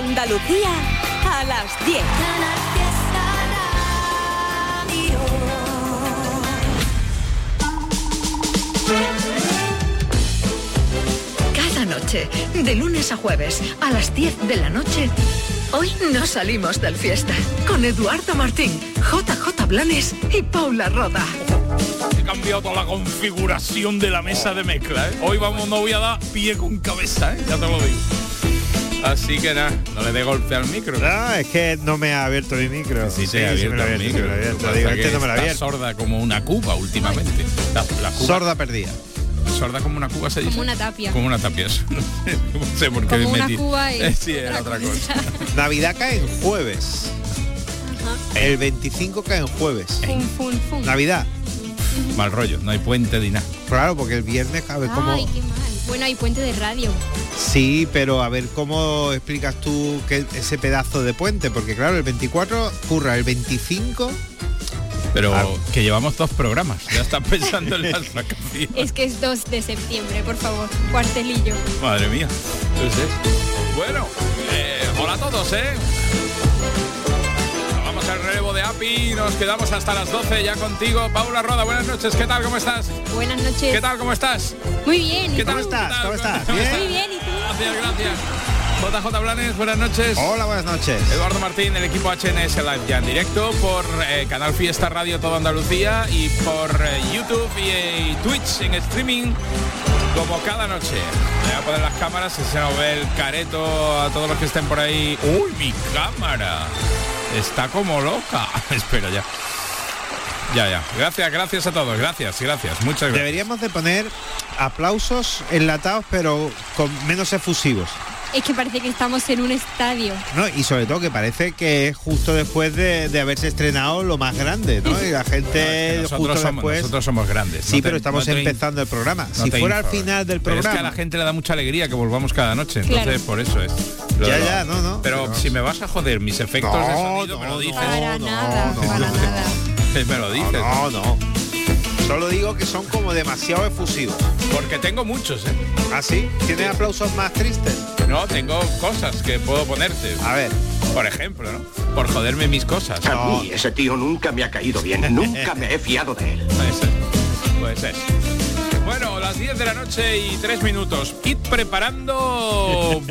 Andalucía a las 10. Cada noche, de lunes a jueves, a las 10 de la noche, hoy no salimos del fiesta. Con Eduardo Martín, JJ Blanes y Paula Roda. He cambiado toda la configuración de la mesa de mezcla, ¿eh? Hoy no voy a dar pie con cabeza, ¿eh? Ya te lo digo. Así que nada, no le dé golpe al micro. No, es que no me ha abierto el micro. Sí, te ha abierto el micro. Este no me lo ha abierto. Sorda como una cuba últimamente. La cuba. Sorda perdida. Sorda como una cuba se dice. Como una tapia. Como una tapia. No sé por qué como me una metí. cuba y Sí, era otra cosa. Navidad cae en jueves. Ajá. El 25 cae en jueves. Fun. Navidad. Mal rollo, no hay puente ni nada. Claro, porque el viernes a ver cómo. Ay, qué mal. Bueno, hay puente de radio. Sí, pero a ver cómo explicas tú que ese pedazo de puente, porque claro, el 24 curra, el 25. Pero que llevamos 2 programas, ya estás pensando en las vacaciones. Es que es 2 de septiembre, por favor, cuartelillo. Madre mía. Entonces, bueno, hola a todos, Vamos al relevo de API, nos quedamos hasta las 12 ya contigo. Paula Roda, buenas noches, ¿qué tal? ¿Cómo estás? Buenas noches. ¿Qué tal? ¿Cómo estás? Muy bien. ¿Qué tal? ¿Cómo estás? ¿Cómo estás? Muy bien, ¿y tú? Gracias. JJ Blanes, buenas noches. Hola, buenas noches. Eduardo Martín, el equipo HNS Live ya en directo por Canal Fiesta Radio Toda Andalucía y por YouTube y Twitch en streaming como cada noche. Voy a poner las cámaras, si se nos ve el careto a todos los que estén por ahí. ¡Uy, mi cámara! Está como loca. Espera ya. Ya. Gracias a todos. Gracias. Muchas gracias. Deberíamos de poner aplausos enlatados, pero con menos efusivos. Es que parece que estamos en un estadio. No, y sobre todo que parece que es justo después de haberse estrenado lo más grande, ¿no? Y la gente no, es que nosotros somos grandes. Sí, pero estamos empezando el programa. Si fuera al final del programa. Pero es que a la gente le da mucha alegría que volvamos cada noche. Entonces, claro. Por eso es. No. Pero si me vas a joder mis efectos de sonido, me lo dices. Para nada. Me lo dices. No. Solo digo que son como demasiado efusivos. Porque tengo muchos, ¿Ah, sí? ¿Tienes aplausos más tristes? No, tengo cosas que puedo ponerte. A ver. Por ejemplo, ¿no? Por joderme mis cosas. A mí ese tío nunca me ha caído bien. Nunca me he fiado de él. Puede ser. Bueno, las 10 de la noche y 3 minutos. Id preparando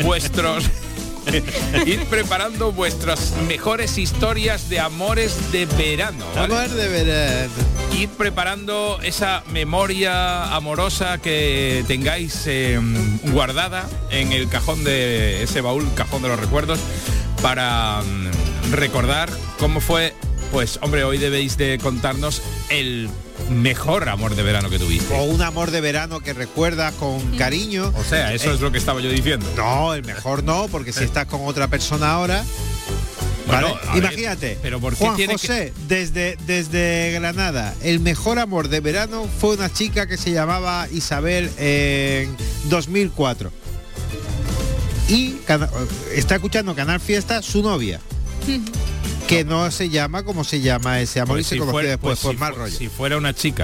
vuestras mejores historias de amores de verano, ¿vale? Amor de verano. Id preparando esa memoria amorosa que tengáis guardada en el cajón de ese baúl, cajón de los recuerdos, para recordar cómo fue. Pues hombre, hoy debéis de contarnos el mejor amor de verano que tuviste. O un amor de verano que recuerdas con cariño. O sea, eso es lo que estaba yo diciendo. No, el mejor no, porque si estás con otra persona ahora. Bueno, ¿vale? Imagínate, pero ¿por qué Juan tiene José, desde Granada, el mejor amor de verano fue una chica que se llamaba Isabel en 2004. Y está escuchando Canal Fiesta su novia. Que no se llama como se llama ese amor, pues y se conoció después por mal rollo. Si fuera una chica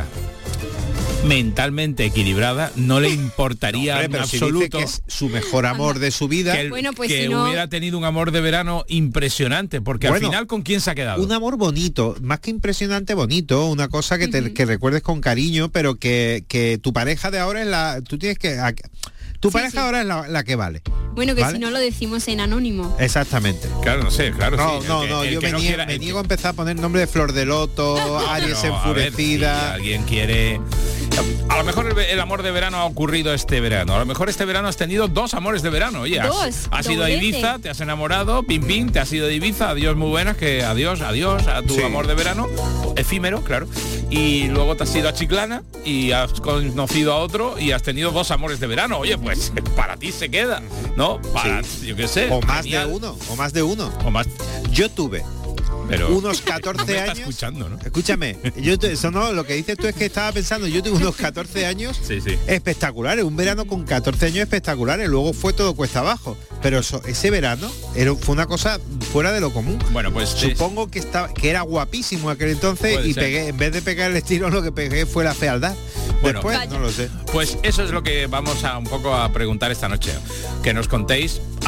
mentalmente equilibrada, no le importaría en absoluto, dice que es su mejor amor de su vida, que si hubiera tenido un amor de verano impresionante, porque al final ¿con quién se ha quedado? Un amor bonito, más que impresionante, bonito, una cosa que que recuerdes con cariño, pero que tu pareja de ahora es tú tienes que tu pareja ahora es la que vale. Bueno, que ¿vale? si no lo decimos en anónimo. Exactamente. Claro, no sé, claro. No, yo me niego a empezar a poner nombre de Flor de Loto, Aries enfurecida. Ver, si alguien quiere. A lo mejor el amor de verano ha ocurrido este verano. A lo mejor este verano has tenido 2 amores de verano. Oye, has ido a Ibiza, te has enamorado, pim, te has ido de Ibiza, adiós muy buenas, que adiós a tu amor de verano, efímero, claro. Y luego te has ido a Chiclana y has conocido a otro y has tenido 2 amores de verano. Oye, pues para ti se queda, ¿no? Yo qué sé. O más de uno. Yo tuve unos 14 no me años. Está escuchando, ¿no? Escúchame, eso no, lo que dices tú es que estaba pensando, yo tuve unos 14 años espectaculares, un verano con 14 años espectaculares, luego fue todo cuesta abajo, pero ese verano fue una cosa fuera de lo común. Bueno, pues supongo que era guapísimo aquel entonces y pegué, en vez de pegar el estirón, lo que pegué fue la fealdad. Bueno, después no lo sé. Pues eso es lo que vamos a un poco a preguntar esta noche, que nos contéis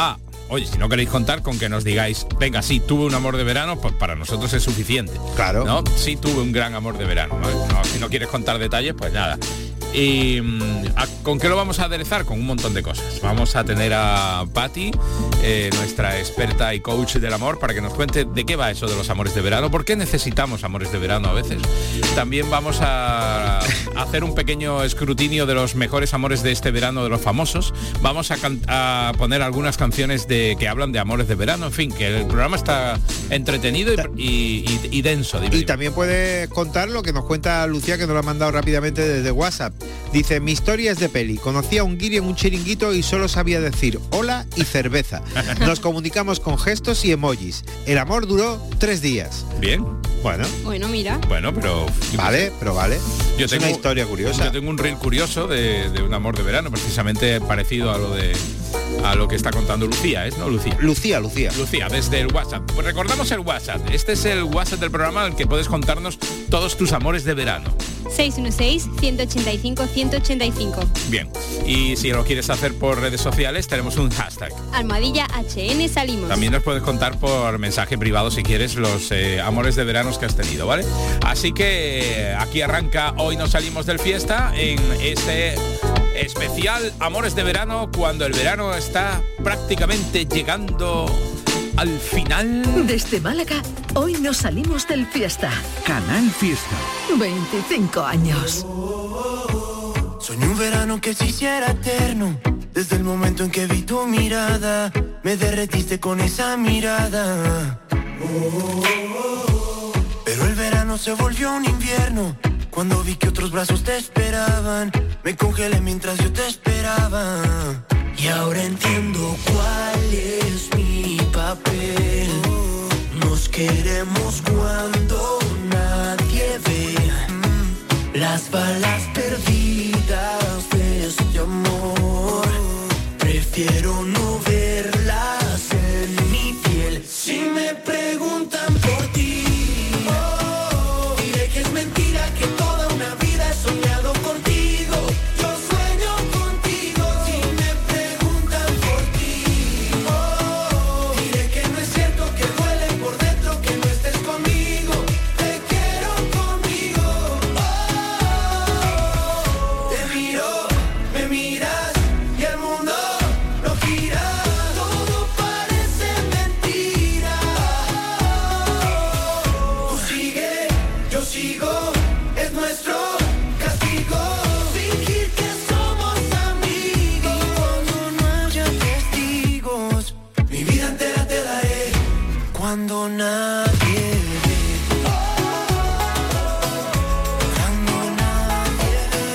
oye, si no queréis contar, con que nos digáis, venga, sí, tuve un amor de verano, pues para nosotros es suficiente. Claro. ¿No? Sí, tuve un gran amor de verano, ¿vale? No, si no quieres contar detalles, pues nada. ¿Y con qué lo vamos a aderezar? Con un montón de cosas. Vamos a tener a Patti, nuestra experta y coach del amor, para que nos cuente de qué va eso de los amores de verano, por qué necesitamos amores de verano a veces. También vamos a hacer un pequeño escrutinio de los mejores amores de este verano, de los famosos. Vamos a poner algunas canciones que hablan de amores de verano. En fin, que el programa está entretenido y denso. Y también puede contar lo que nos cuenta Lucía, que nos lo ha mandado rápidamente desde WhatsApp. Dice, mi historia es de peli. Conocí a un guiri en un chiringuito y solo sabía decir hola y cerveza. Nos comunicamos con gestos y emojis. El amor duró 3 días. Bien. Bueno, mira. Bueno, pero... Vale. Es una historia curiosa. Yo tengo un reel curioso de un amor de verano, precisamente parecido a lo que está contando Lucía, ¿es? ¿No, Lucía? Lucía, desde el WhatsApp. Pues recordamos el WhatsApp. Este es el WhatsApp del programa al que puedes contarnos todos tus amores de verano. 616-185-185. Bien. Y si lo quieres hacer por redes sociales, tenemos un hashtag. #HN Salimos. También nos puedes contar por mensaje privado, si quieres, los amores de verano que has tenido, ¿vale? Así que aquí arranca Hoy no salimos del fiesta en este especial Amores de Verano, cuando el verano está prácticamente llegando al final. Desde Málaga, hoy nos salimos del fiesta. Canal Fiesta. 25 años. Soñé un verano que se hiciera eterno. Desde el momento en que vi tu mirada, me derretiste con esa mirada. Pero el verano se volvió un invierno. Cuando vi que otros brazos te esperaban, me congelé mientras yo te esperaba. Y ahora entiendo cuál es mi papel. Nos queremos cuando nadie ve. Las balas perdidas de este amor, prefiero no verlas en mi piel. Si me preguntan por ti, diré que es mentira, que toda una vida he soñado contigo. Yo sueño contigo. Si me preguntan por ti, diré que no es cierto, que duele por dentro que no estés conmigo. Te quiero conmigo. Te miro, me miras y el mundo no gira. Todo parece mentira. Tú sigue, yo sigo, es nuestro castigo. Fingir que somos amigos. Y cuando no haya testigos, mi vida entera te daré. Cuando nadie ve. Cuando nadie ve.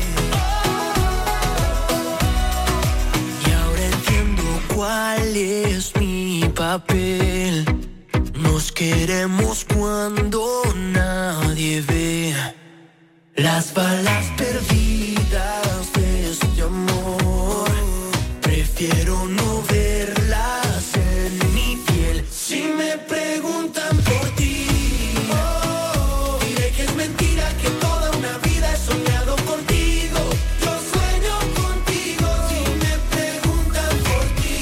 Y ahora entiendo cuál es mi papel. Nos queremos cuando nadie ve. Las balas perdidas de este amor, prefiero no verlas en mi piel. Si me preguntan por ti, diré que es mentira, que toda una vida he soñado contigo. Yo sueño contigo. Si me preguntan por ti,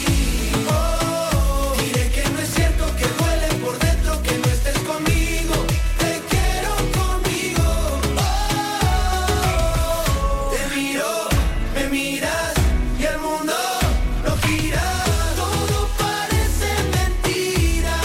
diré que no es cierto, que duele por dentro que no estés conmigo. Te quiero conmigo. Te miro, me miras y el mundo no gira. Todo parece mentira.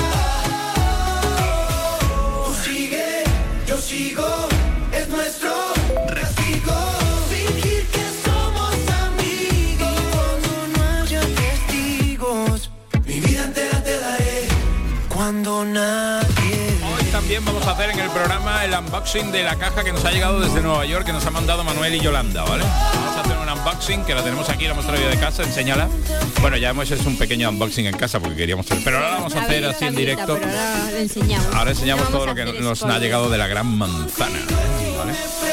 Tú sigue, yo sigo, es nuestro castigo. Fingir que somos amigos. Y cuando no haya testigos, mi vida entera te daré. Cuando nadie. Hoy también vamos a hacer en el programa el unboxing de la caja que nos ha llegado desde Nueva York, que nos ha mandado Manuel y Yolanda, ¿vale? Vamos a hacer un unboxing, que la tenemos aquí, la hemos traído de casa, enséñala. Bueno, ya hemos hecho un pequeño unboxing en casa porque queríamos hacer, pero ahora vamos a hacer así en directo. Pero ahora le enseñamos. Ahora enseñamos No todo vamos lo a que hacer nos ha spoiler. llegado de la gran manzana, ¿vale?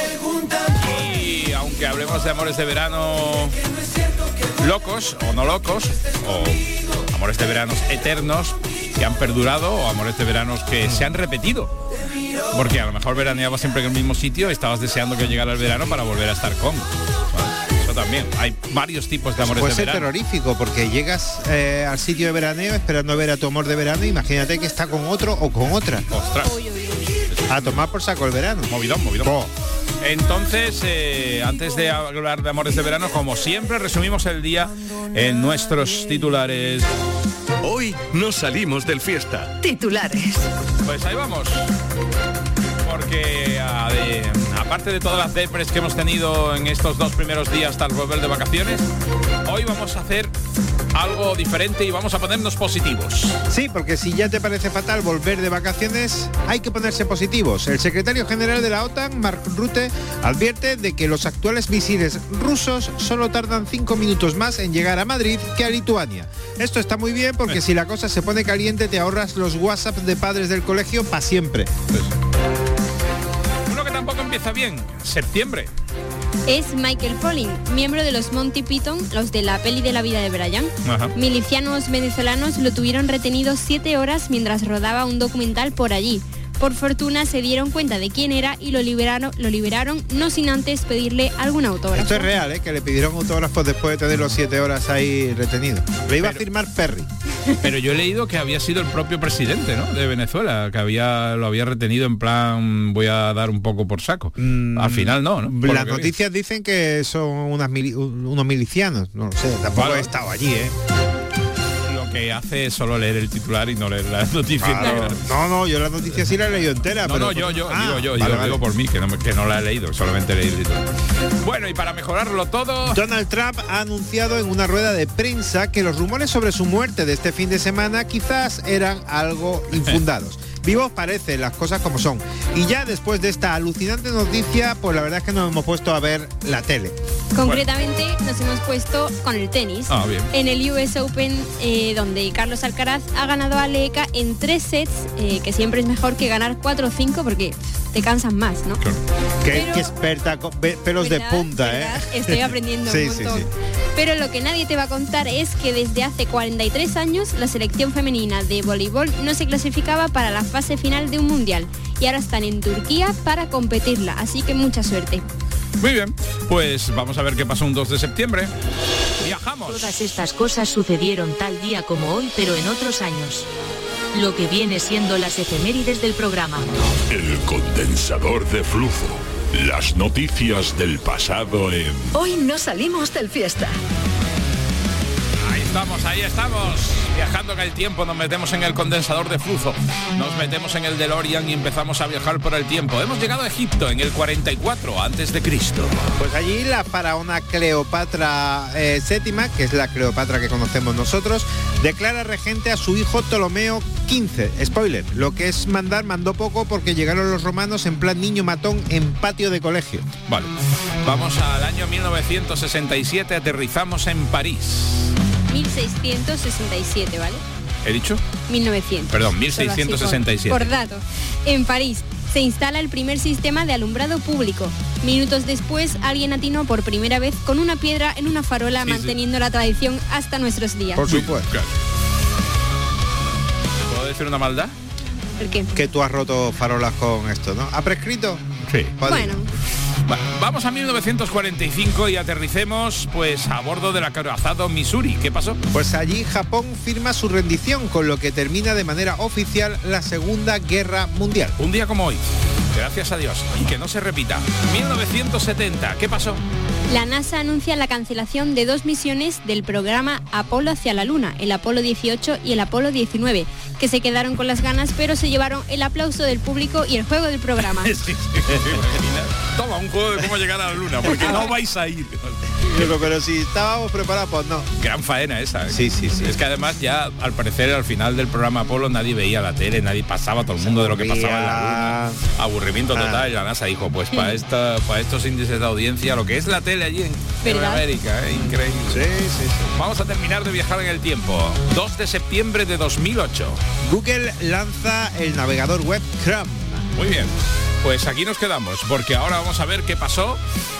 Y aunque hablemos de amores de verano locos o no locos, o amores de veranos eternos que han perdurado, o amores de veranos que se han repetido, porque a lo mejor veraneabas siempre en el mismo sitio y estabas deseando que llegara el verano para volver a estar con, ¿vale? Eso también. Hay varios tipos de amores puede de ser verano. terrorífico, porque llegas al sitio de veraneo esperando ver a tu amor de verano. Imagínate que está con otro o con otra. Ostras. A tomar por saco el verano. Movidón. Oh. Entonces, antes de hablar de amores de verano, como siempre, resumimos el día en nuestros titulares. Hoy nos salimos del fiesta. Titulares. Pues ahí vamos. Porque aparte de todas las depres que hemos tenido en estos 2 primeros días tras volver de vacaciones, hoy vamos a hacer algo diferente y vamos a ponernos positivos. Sí, porque si ya te parece fatal volver de vacaciones, hay que ponerse positivos. El secretario general de la OTAN, Mark Rutte, advierte de que los actuales misiles rusos solo tardan 5 minutos más en llegar a Madrid que a Lituania. Esto está muy bien porque si la cosa se pone caliente te ahorras los WhatsApp de padres del colegio para siempre. Uno que tampoco empieza bien, septiembre. Es Michael Pollan, miembro de los Monty Python, los de la peli de la vida de Brian. Ajá. Milicianos venezolanos lo tuvieron retenido 7 horas mientras rodaba un documental por allí. Por fortuna se dieron cuenta de quién era y lo liberaron no sin antes pedirle algún autógrafo. Esto es real, que le pidieron autógrafos después de tenerlo 7 horas ahí retenido. Le iba a firmar Perry. Pero yo he leído que había sido el propio presidente, ¿no?, de Venezuela, que lo había retenido en plan voy a dar un poco por saco. Al final no. Por Las noticias dicen que son unos milicianos. No lo sé, tampoco he estado allí, Que hace es solo leer el titular y no leer las noticias. Claro. No, yo la noticia sí la he leído entera. No, yo digo por mí, que no la he leído, solamente he leído el titular. Bueno, y para mejorarlo todo, Donald Trump ha anunciado en una rueda de prensa que los rumores sobre su muerte de este fin de semana quizás eran algo infundados. Vivos parecen las cosas como son. Y ya después de esta alucinante noticia, pues la verdad es que nos hemos puesto a ver la tele. Concretamente nos hemos puesto con el tenis. Bien. En el US Open, donde Carlos Alcaraz ha ganado a Leca en 3 sets, que siempre es mejor que ganar 4 o 5 porque te cansan más, ¿no? Claro. Qué experta, con pelos de punta, ¿verdad? Estoy aprendiendo un montón. Sí. Pero lo que nadie te va a contar es que desde hace 43 años la selección femenina de voleibol no se clasificaba para la fase final de un mundial y ahora están en Turquía para competirla, así que mucha suerte. Muy bien, pues vamos a ver qué pasó un 2 de septiembre. Viajamos. Todas estas cosas sucedieron tal día como hoy, pero en otros años. Lo que viene siendo las efemérides del programa. El condensador de flujo. Las noticias del pasado en... Hoy nos salimos del fiesta. Ahí estamos, viajando en el tiempo, nos metemos en el condensador de flujo, nos metemos en el DeLorean y empezamos a viajar por el tiempo. Hemos llegado a Egipto en el 44 a.C. Pues allí la faraona Cleopatra VII, que es la Cleopatra que conocemos nosotros, declara regente a su hijo Ptolomeo XV. Spoiler, lo que es mandó poco porque llegaron los romanos en plan niño matón en patio de colegio. Vale, vamos al año 1967, aterrizamos en París. 1667, ¿vale? ¿He dicho? 1900. Perdón, 1667. Por datos. En París se instala el primer sistema de alumbrado público. Minutos después, alguien atinó por primera vez con una piedra en una farola, manteniendo la tradición hasta nuestros días. Por supuesto. Claro. ¿Puedo decir una maldad? ¿Por qué? Que tú has roto farolas con esto, ¿no? ¿Ha prescrito? Sí. Bueno. Vamos a 1945 y aterricemos pues a bordo del acorazado Missouri. ¿Qué pasó? Pues allí Japón firma su rendición, con lo que termina de manera oficial la Segunda Guerra Mundial. Un día como hoy, gracias a Dios, y que no se repita. 1970, ¿qué pasó? La NASA anuncia la cancelación de 2 misiones del programa Apolo hacia la Luna, el Apolo 18 y el Apolo 19, que se quedaron con las ganas, pero se llevaron el aplauso del público y el juego del programa. Sí. Toma, un juego de cómo llegar a la Luna, porque no vais a ir. Pero si estábamos preparados, pues no. Gran faena esa. Sí. Es que además ya, al parecer, al final del programa Apolo nadie veía la tele, nadie pasaba, todo el mundo de lo que pasaba en la Luna. Aburrimiento total. Y la NASA dijo, pues para estos índices de audiencia, lo que es la tele allí en América, increíble. Sí. Vamos a terminar de viajar en el tiempo. 2 de septiembre de 2008. Google lanza el navegador web Chrome. Muy bien. Pues aquí nos quedamos, porque ahora vamos a ver qué pasó,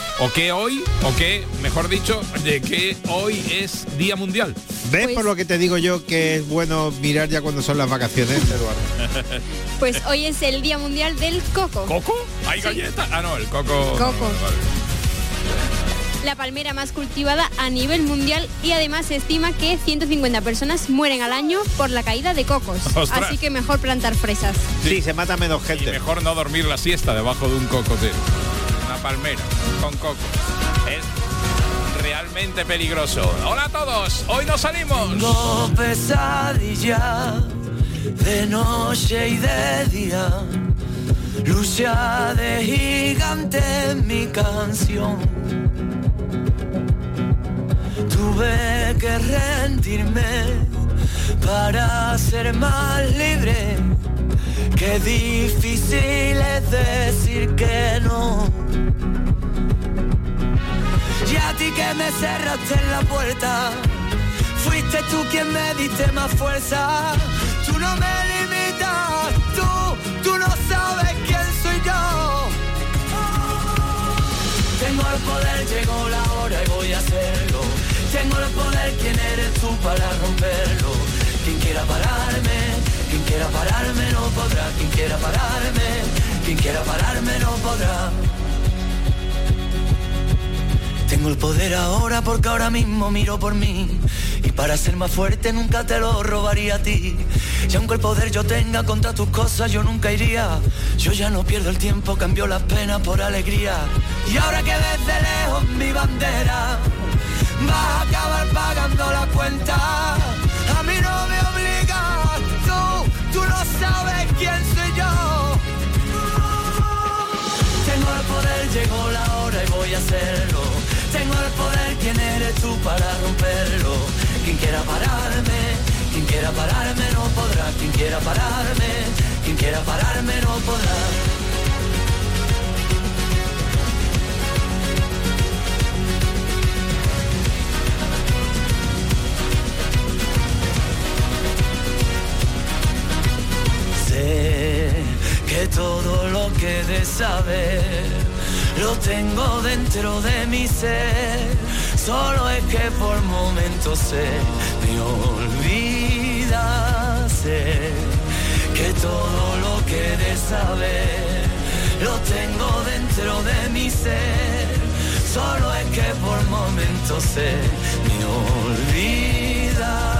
mejor dicho, de que hoy es Día Mundial. ¿Ves Pues, por lo que te digo yo que es bueno mirar ya cuando son las vacaciones, Eduardo? Pues hoy es el Día Mundial del Coco. ¿Coco? ¿Hay galletas? Ah, no, el coco. Coco. Vale. la palmera más cultivada a nivel mundial y además se estima que 150 personas mueren al año por la caída de cocos. ¡Ostras! Así que mejor plantar fresas. Sí, se mata menos gente. Y mejor no dormir la siesta debajo de un cocote. Una palmera con coco. Es realmente peligroso. Hola a todos, hoy nos salimos. Tengo pesadilla de noche y de día. Lucha de gigante en mi canción. Tuve que rendirme para ser más libre. Qué difícil es decir que no. Y a ti que me cerraste en la puerta, fuiste tú quien me diste más fuerza. Tú no me limitas, tú no sabes quién soy yo. Tengo el poder, llegó la hora y voy a hacerlo. Tengo el poder, ¿quién eres tú para romperlo? Quien quiera pararme no podrá. Quien quiera pararme no podrá. Tengo el poder ahora porque ahora mismo miro por mí. Y para ser más fuerte nunca te lo robaría a ti. Y aunque el poder yo tenga contra tus cosas yo nunca iría. Yo ya no pierdo el tiempo, cambio las penas por alegría. Y ahora que desde lejos mi bandera vas a acabar pagando la cuenta. A mí no me obligas, tú no sabes quién soy yo. Tengo el poder, llegó la hora y voy a hacerlo. Tengo el poder, ¿quién eres tú para romperlo? Quien quiera pararme no podrá. Quien quiera pararme no podrá. Sé que todo lo que de saber lo tengo dentro de mi ser. Solo es que por momentos se me olvida. Sé que todo lo que de saber lo tengo dentro de mi ser. Solo es que por momentos se me olvida.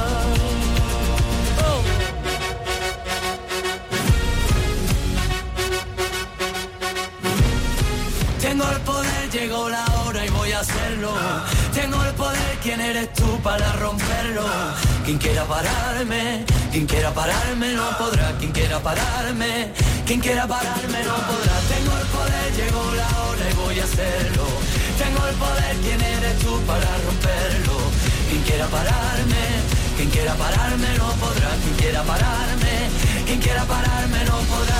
Tengo el poder, llegó la hora y voy a hacerlo. Tengo el poder, ¿quién eres tú para romperlo? Quien quiera pararme no podrá. Quien quiera pararme no podrá. Tengo el poder, llegó la hora y voy a hacerlo. Tengo el poder, ¿quién eres tú para romperlo? Quien quiera pararme no podrá. Quien quiera pararme no podrá.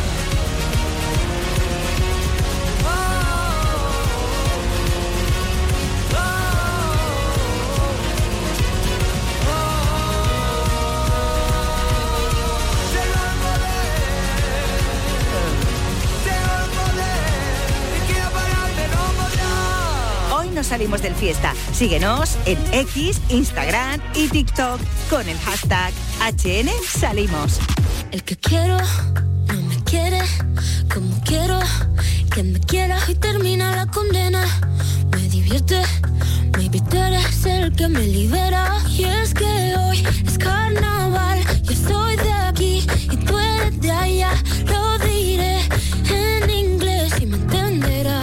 Nos salimos del fiesta. Síguenos en X, Instagram y TikTok con el hashtag #HNSalimos. El que quiero no me quiere como quiero que me quiera y termina la condena. Me divierte, maybe tú eres el que me libera. Y es que hoy es carnaval, yo soy de aquí y tú eres de allá. Lo diré en inglés y me entenderás.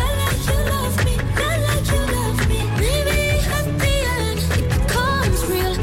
Real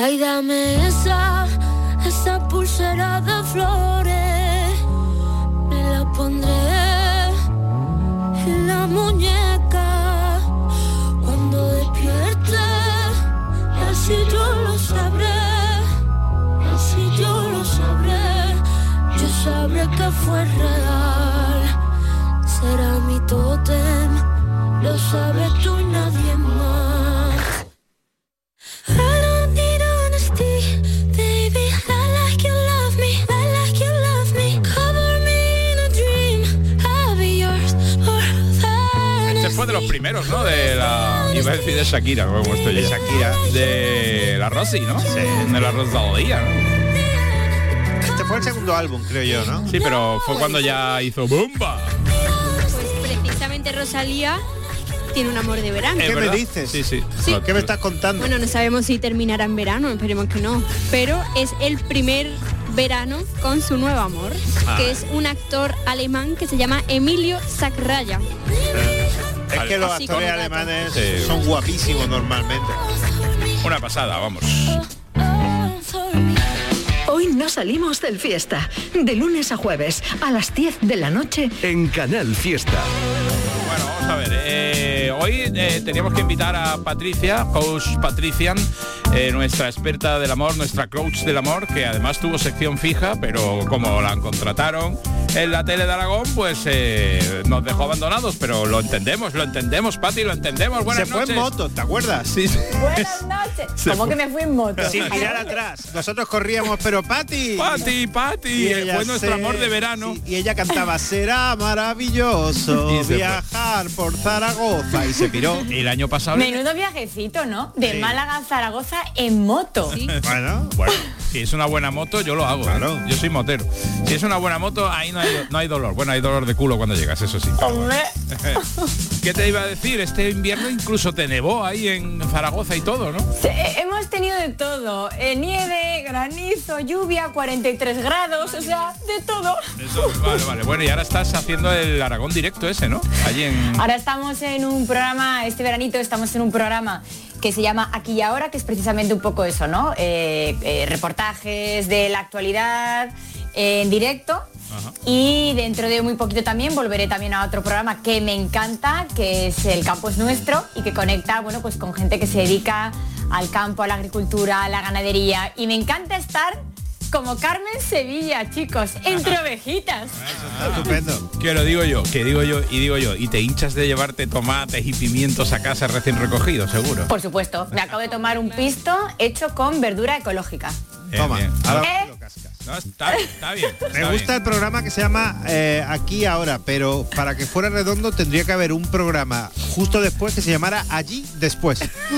Ay, dame esa pulsera de flores, me la pondré en la muñeca cuando despierte, así yo lo sabré, yo sabré que fue real, será mi tótem, lo sabes tú y nadie más. Fue de los primeros, ¿no? De la... Iba a decir de Shakira, como estoy de Shakira. De la Rosy, ¿no? Sí. De la Rosalía, ¿no? Este fue el segundo álbum, creo yo, ¿no? Sí, pero fue cuando ya hizo ¡bomba! Pues precisamente Rosalía tiene un amor de verano. ¿Qué me dices? Sí. ¿Qué me estás contando? Bueno, no sabemos si terminará en verano, esperemos que no. Pero es el primer verano con su nuevo amor, que es un actor alemán que se llama Emilio Sacraya. Es que los actores alemanes son guapísimos normalmente. Una pasada, vamos. Hoy no salimos del Fiesta. De lunes a jueves, a las 10 de la noche. En Canal Fiesta. Bueno, vamos a ver. Hoy teníamos que invitar a Patricia, coach Patrician, nuestra experta del amor, nuestra coach del amor, que además tuvo sección fija, pero como la contrataron en la tele de Aragón, pues nos dejó abandonados, pero lo entendemos, Pati, lo entendemos. Buenas noches. Se fue en moto, ¿te acuerdas? Sí. Buenas noches. ¿Cómo que me fui en moto? Sin mirar atrás. Nosotros corríamos, pero Pati. Fue nuestro amor de verano. Sí, y ella cantaba, será maravilloso viajar por Zaragoza, y se piró. El año pasado. Menudo viajecito, ¿no? De Málaga a Zaragoza en moto. ¿Sí? Bueno, si es una buena moto, yo lo hago. Claro. Yo soy motero. Si es una buena moto, ahí no hay dolor. Bueno, hay dolor de culo cuando llegas, eso sí. Hombre. ¿Qué te iba a decir? Este invierno incluso te nevó ahí en Zaragoza y todo, ¿no? Sí, hemos tenido de todo. Nieve, granizo, lluvia, 43 grados, o sea, de todo. Vale. Bueno, y ahora estás haciendo el Aragón directo ese, ¿no? Allí en... Ahora estamos en un programa, este veranito estamos en un programa que se llama Aquí y Ahora, que es precisamente un poco eso, ¿no? Reportajes de la actualidad en directo. Ajá. Y dentro de muy poquito también volveré también a otro programa que me encanta, que es El Campo es Nuestro, y que conecta, bueno, pues con gente que se dedica al campo, a la agricultura, a la ganadería. Y me encanta estar como Carmen Sevilla, chicos, entre ovejitas. Estupendo. Que lo digo yo. Y te hinchas de llevarte tomates y pimientos a casa recién recogidos, seguro. Por supuesto. Me acabo de tomar un pisto hecho con verdura ecológica. Toma. No, está bien. Me gusta el programa que se llama Aquí y Ahora, pero para que fuera redondo tendría que haber un programa justo después que se llamara Allí Después.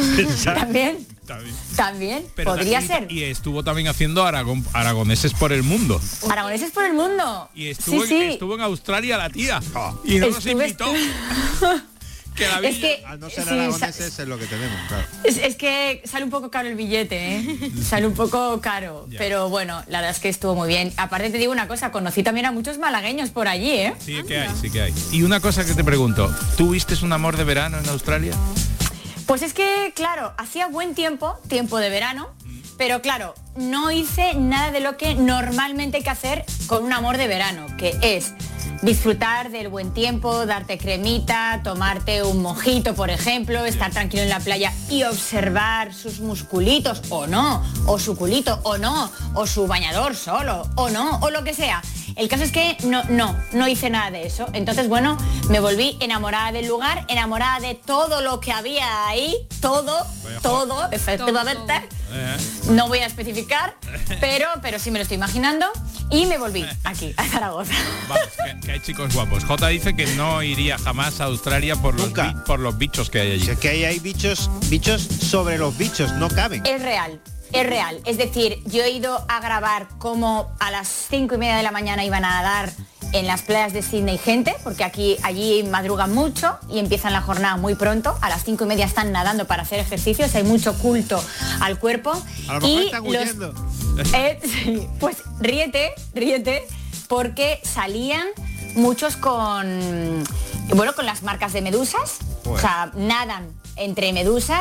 También podría ser. Y estuvo también haciendo aragoneses por el mundo. Aragoneses por el mundo. Y estuvo en Australia la tía. Y no nos invitó. Que la es que al no ser aragoneses es lo que tenemos, claro. Es que sale un poco caro el billete, ¿eh? Sale un poco caro, pero bueno, la verdad es que estuvo muy bien. Aparte te digo una cosa, conocí también a muchos malagueños por allí, ¿eh? Sí que hay. Y una cosa que te pregunto, ¿tú viste un amor de verano en Australia? Pues es que, claro, hacía buen tiempo de verano, pero claro, no hice nada de lo que normalmente hay que hacer con un amor de verano, que es disfrutar del buen tiempo, darte cremita, tomarte un mojito, por ejemplo, estar tranquilo en la playa y observar sus musculitos, o no, o su culito, o no, o su bañador solo, o no, o lo que sea. El caso es que no hice nada de eso. Entonces, bueno, me volví enamorada del lugar, enamorada de todo lo que había ahí, todo, efectivamente. No voy a especificar, pero sí me lo estoy imaginando. Y me volví aquí, a Zaragoza. Vamos, que hay chicos guapos. Jota dice que no iría jamás a Australia por los bichos que hay allí. Es que ahí hay bichos sobre los bichos, no caben. Es real. Es decir, yo he ido a grabar como a las 5:30 de la mañana iban a nadar en las playas de Sydney gente, porque allí madrugan mucho y empiezan la jornada muy pronto. A las 5:30 están nadando para hacer ejercicios, hay mucho culto al cuerpo. A lo mejor están huyendo. Sí, pues ríete, porque salían muchos con las marcas de medusas, o sea, nadan entre medusas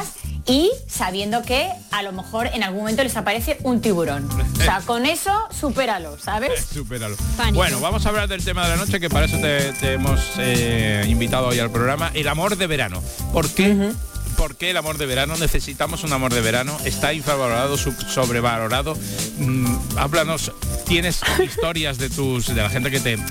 y sabiendo que a lo mejor en algún momento les aparece un tiburón. O sea, con eso supéralo, ¿sabes? Supéralo. Bueno, vamos a hablar del tema de la noche, que para eso te hemos invitado hoy al programa, el amor de verano. ¿Por qué? ¿Por qué el amor de verano? Necesitamos un amor de verano. Está infravalorado, sobrevalorado. Háblanos. ¿Tienes historias de la gente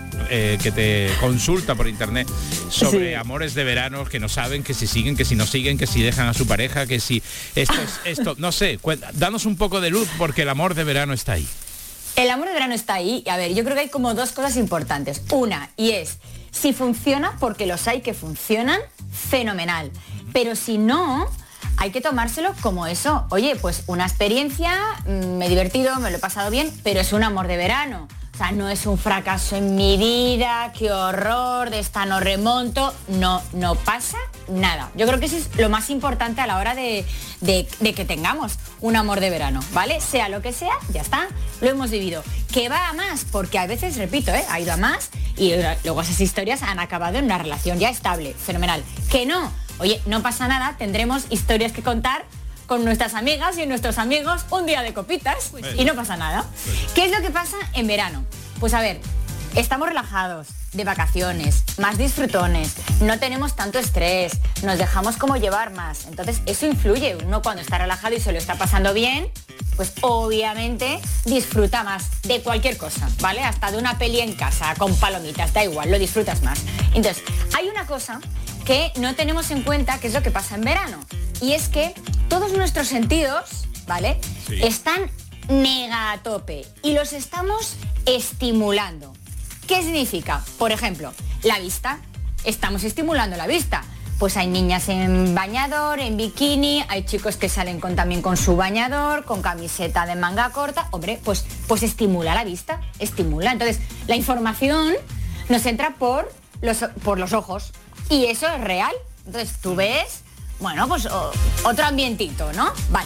que te consulta por internet sobre amores de verano, que no saben, que si siguen, que si no siguen, que si dejan a su pareja, que si esto, no sé, danos un poco de luz, porque el amor de verano está ahí. El amor de verano está ahí. A ver, yo creo que hay como dos cosas importantes. Una, y es, si funciona, porque los hay que funcionan, fenomenal. Pero si no, hay que tomárselo como eso. Oye, pues una experiencia, me he divertido, me lo he pasado bien, pero es un amor de verano. O sea, no es un fracaso en mi vida, qué horror, de esta no remonto. No pasa nada. Yo creo que eso es lo más importante a la hora de que tengamos un amor de verano, ¿vale? Sea lo que sea, ya está, lo hemos vivido. Que va a más, porque a veces, repito, ha ido a más y luego esas historias han acabado en una relación ya estable, fenomenal. Que no, oye, no pasa nada, tendremos historias que contar con nuestras amigas y nuestros amigos un día de copitas y no pasa nada. ¿Qué es lo que pasa en verano? Pues a ver, estamos relajados, de vacaciones, más disfrutones, no tenemos tanto estrés, nos dejamos como llevar más. Entonces eso influye. Uno cuando está relajado y se lo está pasando bien, pues obviamente disfruta más de cualquier cosa, ¿vale? Hasta de una peli en casa, con palomitas, da igual, lo disfrutas más. Entonces, hay una cosa que no tenemos en cuenta, que es lo que pasa en verano, y es que todos nuestros sentidos, ¿vale? Sí. Están mega a tope y los estamos estimulando. ¿Qué significa? Por ejemplo, la vista. Estamos estimulando la vista. Pues hay niñas en bañador, en bikini, hay chicos que salen también con su bañador, con camiseta de manga corta. Hombre, pues estimula la vista, estimula. Entonces, la información nos entra por los ojos y eso es real. Entonces, tú ves, bueno, pues otro ambientito, ¿no? Vale.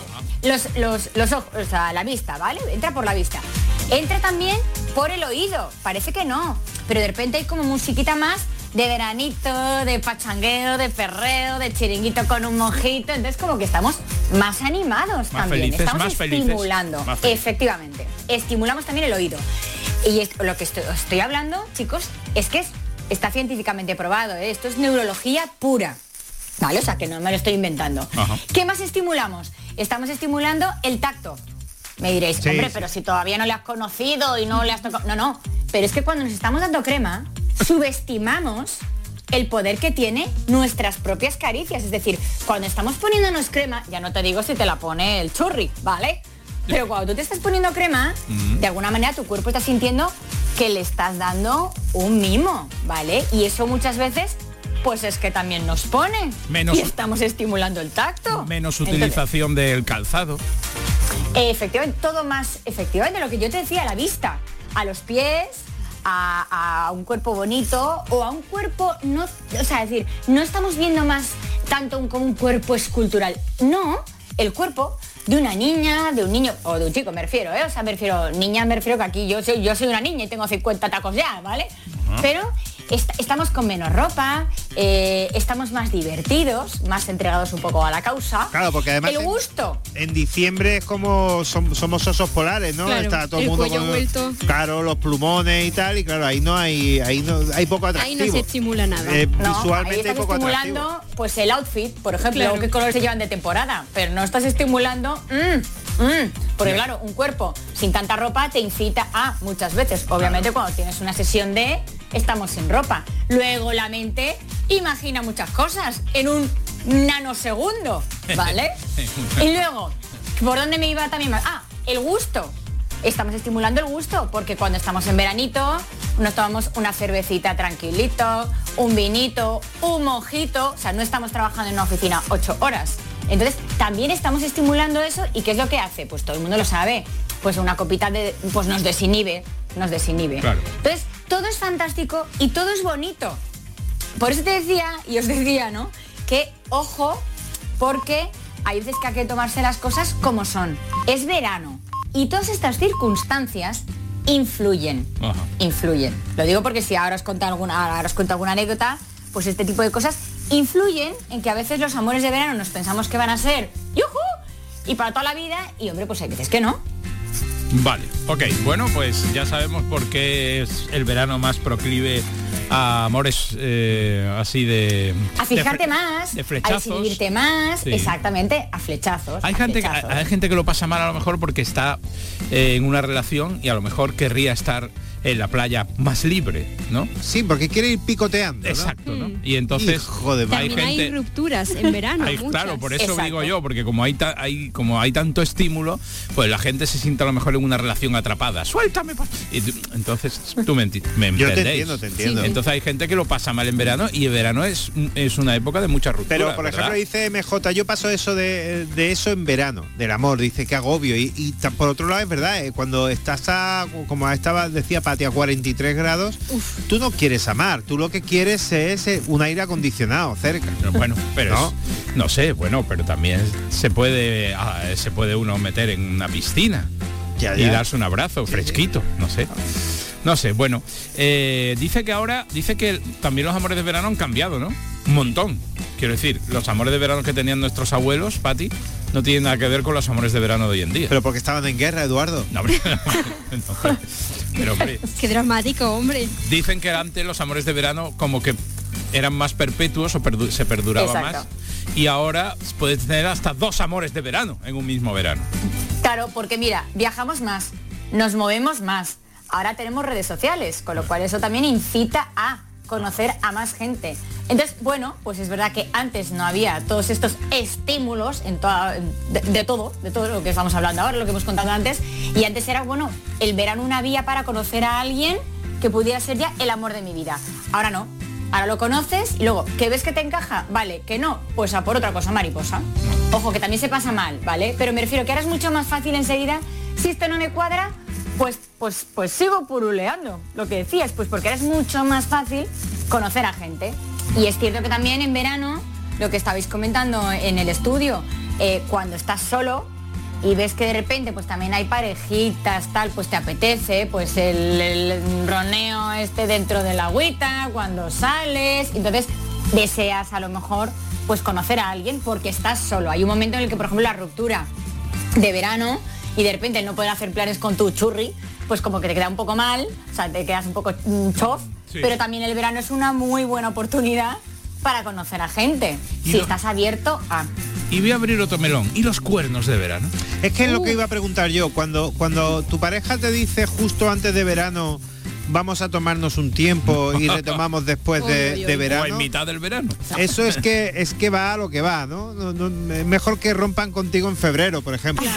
Los ojos, o sea, la vista, ¿vale? Entra por la vista. Entra también por el oído. Parece que no, pero de repente hay como musiquita más de veranito, de pachangueo, de perreo, de chiringuito con un mojito. Entonces como que estamos más animados más también. Felices, estamos más estimulando. Felices, más efectivamente. Estimulamos también el oído. Y lo que estoy hablando, chicos, es que está científicamente probado, ¿eh? Esto es neurología pura. Vale, o sea que no me lo estoy inventando. Ajá. ¿Qué más estimulamos? Estamos estimulando el tacto. Me diréis, sí, hombre, pero si todavía no le has conocido y no le has tocado... No, pero es que cuando nos estamos dando crema, subestimamos el poder que tiene nuestras propias caricias. Es decir, cuando estamos poniéndonos crema, ya no te digo si te la pone el churri, ¿vale? Pero cuando tú te estás poniendo crema, de alguna manera tu cuerpo está sintiendo que le estás dando un mimo, ¿vale? Y eso muchas veces... pues es que también nos pone y estamos estimulando el tacto. Menos utilización del calzado. Efectivamente, todo más, efectivamente, lo que yo te decía, a la vista, a los pies, a un cuerpo bonito o a un cuerpo, no, o sea, es decir, no estamos viendo más tanto como un cuerpo escultural. No, el cuerpo de una niña, de un niño o de un chico, me refiero, ¿eh? O sea, me refiero que aquí yo soy una niña y tengo 50 tacos ya, ¿vale? Pero estamos con menos ropa, estamos más divertidos, más entregados un poco a la causa. Claro, porque además el gusto. En diciembre es como somos osos polares, ¿no? Claro, está todo el mundo cuello con vuelto. Claro, los plumones y tal, y claro, ahí no hay poco atractivo. Ahí no se estimula nada. Visualmente hay poco estimulando, atractivo. pues el outfit, por ejemplo, claro, qué colores se llevan de temporada, pero no estás estimulando porque claro, un cuerpo sin tanta ropa te incita a, muchas veces, obviamente cuando tienes una sesión de estamos sin ropa. Luego la mente imagina muchas cosas en un nanosegundo, ¿vale? Y luego, ¿por dónde me iba también más? El gusto. Estamos estimulando el gusto, porque cuando estamos en veranito nos tomamos una cervecita tranquilito, un vinito, un mojito, o sea, no estamos trabajando en una oficina 8 horas. Entonces, también estamos estimulando eso, ¿y qué es lo que hace? Pues todo el mundo lo sabe, pues una copita pues nos desinhibe. Claro. Entonces, todo es fantástico y todo es bonito. Por eso te decía, y os decía, ¿no? Que ojo, porque hay veces que hay que tomarse las cosas como son. Es verano y todas estas circunstancias influyen. Lo digo porque si ahora os cuento alguna anécdota, pues este tipo de cosas influyen en que a veces los amores de verano nos pensamos que van a ser ¡yujú! Y para toda la vida, y hombre, pues hay veces que no. Vale, ok, bueno, pues ya sabemos por qué es el verano más proclive a amores así de... A fijarte más, de flechazos. a decidirte más, sí. Exactamente, a flechazos. Hay gente que lo pasa mal a lo mejor porque está en una relación y a lo mejor querría estar en la playa más libre, ¿no? Sí, porque quiere ir picoteando, ¿no? Exacto, ¿no? Y entonces también hay rupturas en verano. Claro, por eso digo yo, porque como hay tanto estímulo, pues la gente se siente a lo mejor en una relación atrapada. Suéltame, y entonces tú me entendéis. Yo te entiendo. Sí. Entonces hay gente que lo pasa mal en verano y el verano es una época de mucha ruptura. Pero por ejemplo dice MJ, yo paso eso de eso en verano, del amor, dice que agobio y por otro lado es verdad, cuando estás decía Pati, a 43 grados, tú no quieres amar, tú lo que quieres es un aire acondicionado cerca. Bueno, pero no sé, pero también se puede uno meter en una piscina y darse un abrazo fresquito, no sé, bueno, dice que también los amores de verano han cambiado, ¿no? Un montón. Quiero decir, los amores de verano que tenían nuestros abuelos, Pati, no tienen nada que ver con los amores de verano de hoy en día. Pero porque estaban en guerra, Eduardo. No, hombre, pero hombre. Qué dramático, hombre. Dicen que antes los amores de verano como que eran más perpetuos o se perduraba más. Y ahora puedes tener hasta 2 amores de verano en un mismo verano. Claro, porque mira, viajamos más, nos movemos más. Ahora tenemos redes sociales, con lo cual eso también incita a conocer a más gente. Entonces, bueno, pues es verdad que antes no había todos estos estímulos de todo lo que estamos hablando ahora, lo que hemos contado antes, y antes era, bueno, el verano una vía para conocer a alguien que pudiera ser ya el amor de mi vida. Ahora no. Ahora lo conoces y luego, ¿que ves que te encaja? Vale, que no, pues a por otra cosa, mariposa. Ojo, que también se pasa mal, ¿vale? Pero me refiero que ahora es mucho más fácil enseguida, si esto no me cuadra, pues sigo puruleando. Lo que decías, pues porque ahora es mucho más fácil conocer a gente. Y es cierto que también en verano, lo que estabais comentando en el estudio, cuando estás solo y ves que de repente pues también hay parejitas, tal, pues te apetece, pues el roneo dentro de la agüita, cuando sales, entonces deseas a lo mejor pues conocer a alguien porque estás solo. Hay un momento en el que, por ejemplo, la ruptura de verano y de repente no poder hacer planes con tu churri, pues como que te queda un poco mal, o sea, te quedas un poco chof, sí. Pero también el verano es una muy buena oportunidad para conocer a gente, si estás abierto a... Y voy a abrir otro melón. ¿Y los cuernos de verano? Es que es lo que iba a preguntar yo. Cuando tu pareja te dice justo antes de verano, vamos a tomarnos un tiempo y retomamos después de verano. O en mitad del verano. Eso es que va a lo que va, ¿no? Es mejor que rompan contigo en febrero, por ejemplo.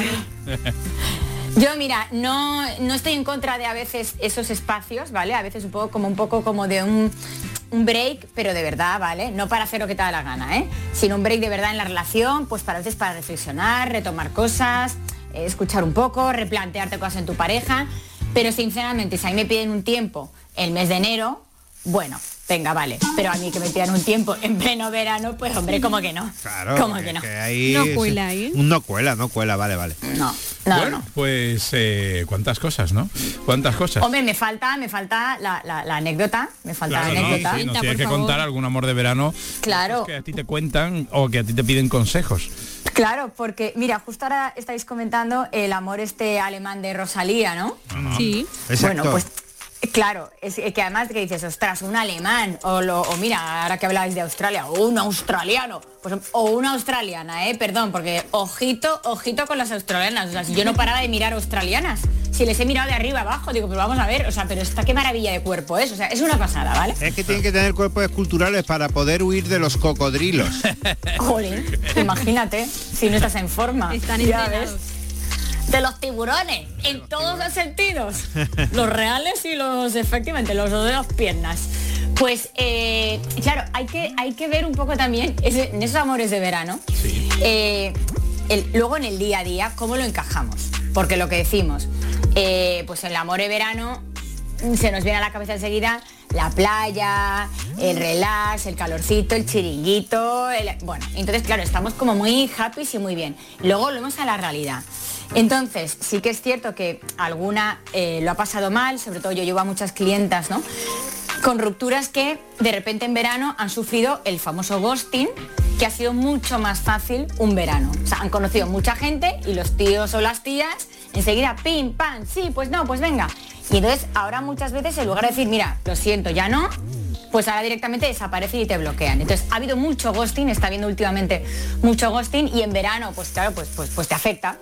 Yo, mira, no estoy en contra de a veces esos espacios, ¿vale? A veces un poco como de un break, pero de verdad, ¿vale? No para hacer lo que te da la gana, sino un break de verdad en la relación, pues para veces para reflexionar, retomar cosas, escuchar un poco, replantearte cosas en tu pareja. Pero sinceramente, si a mí me piden un tiempo el mes de enero, bueno, venga, vale. Pero a mí que me pidan un tiempo en pleno verano, pues hombre, ¿cómo que no? Claro, ¿cómo que no? Que ahí no cuela, ¿eh? No cuela, vale. No. Bueno, pues cuántas cosas, ¿no? Cuántas cosas. Hombre, me falta la anécdota. Me falta claro, la anécdota. No, si hay que contar algún amor de verano, claro, que a ti te cuentan o que a ti te piden consejos. Claro, porque mira, justo ahora estáis comentando el amor alemán de Rosalía, ¿no? Sí. Exacto. Bueno, pues claro, es que además que dices, ostras, un alemán, o mira, ahora que hablabais de Australia, o un australiano, pues, o una australiana, perdón, porque ojito con las australianas, o sea, si yo no paraba de mirar australianas, si les he mirado de arriba abajo, digo, pero vamos a ver, o sea, pero qué maravilla de cuerpo es, o sea, es una pasada, ¿vale? Es que tienen que tener cuerpos esculturales para poder huir de los cocodrilos. Joder, imagínate, si no estás en forma. Están entrenados. De los tiburones, en todos los sentidos, los reales y los, efectivamente, los de las piernas. Pues, claro, hay que ver un poco también en esos amores de verano, sí. Luego en el día a día, cómo lo encajamos. Porque lo que decimos, pues el amor de verano se nos viene a la cabeza enseguida la playa, el relax, el calorcito, el chiringuito, bueno, entonces claro, estamos como muy happy y muy bien. Luego volvemos a la realidad. Entonces, sí que es cierto que alguna lo ha pasado mal, sobre todo yo llevo a muchas clientas, ¿no? con rupturas que de repente en verano han sufrido el famoso ghosting, que ha sido mucho más fácil un verano. O sea, han conocido mucha gente y los tíos o las tías enseguida, pim, pam, sí, pues no, pues venga. Y entonces ahora muchas veces en lugar de decir, mira, lo siento, ya no, pues ahora directamente desaparecen y te bloquean. Entonces ha habido mucho ghosting, está habiendo últimamente mucho ghosting y en verano, pues claro, pues te afecta.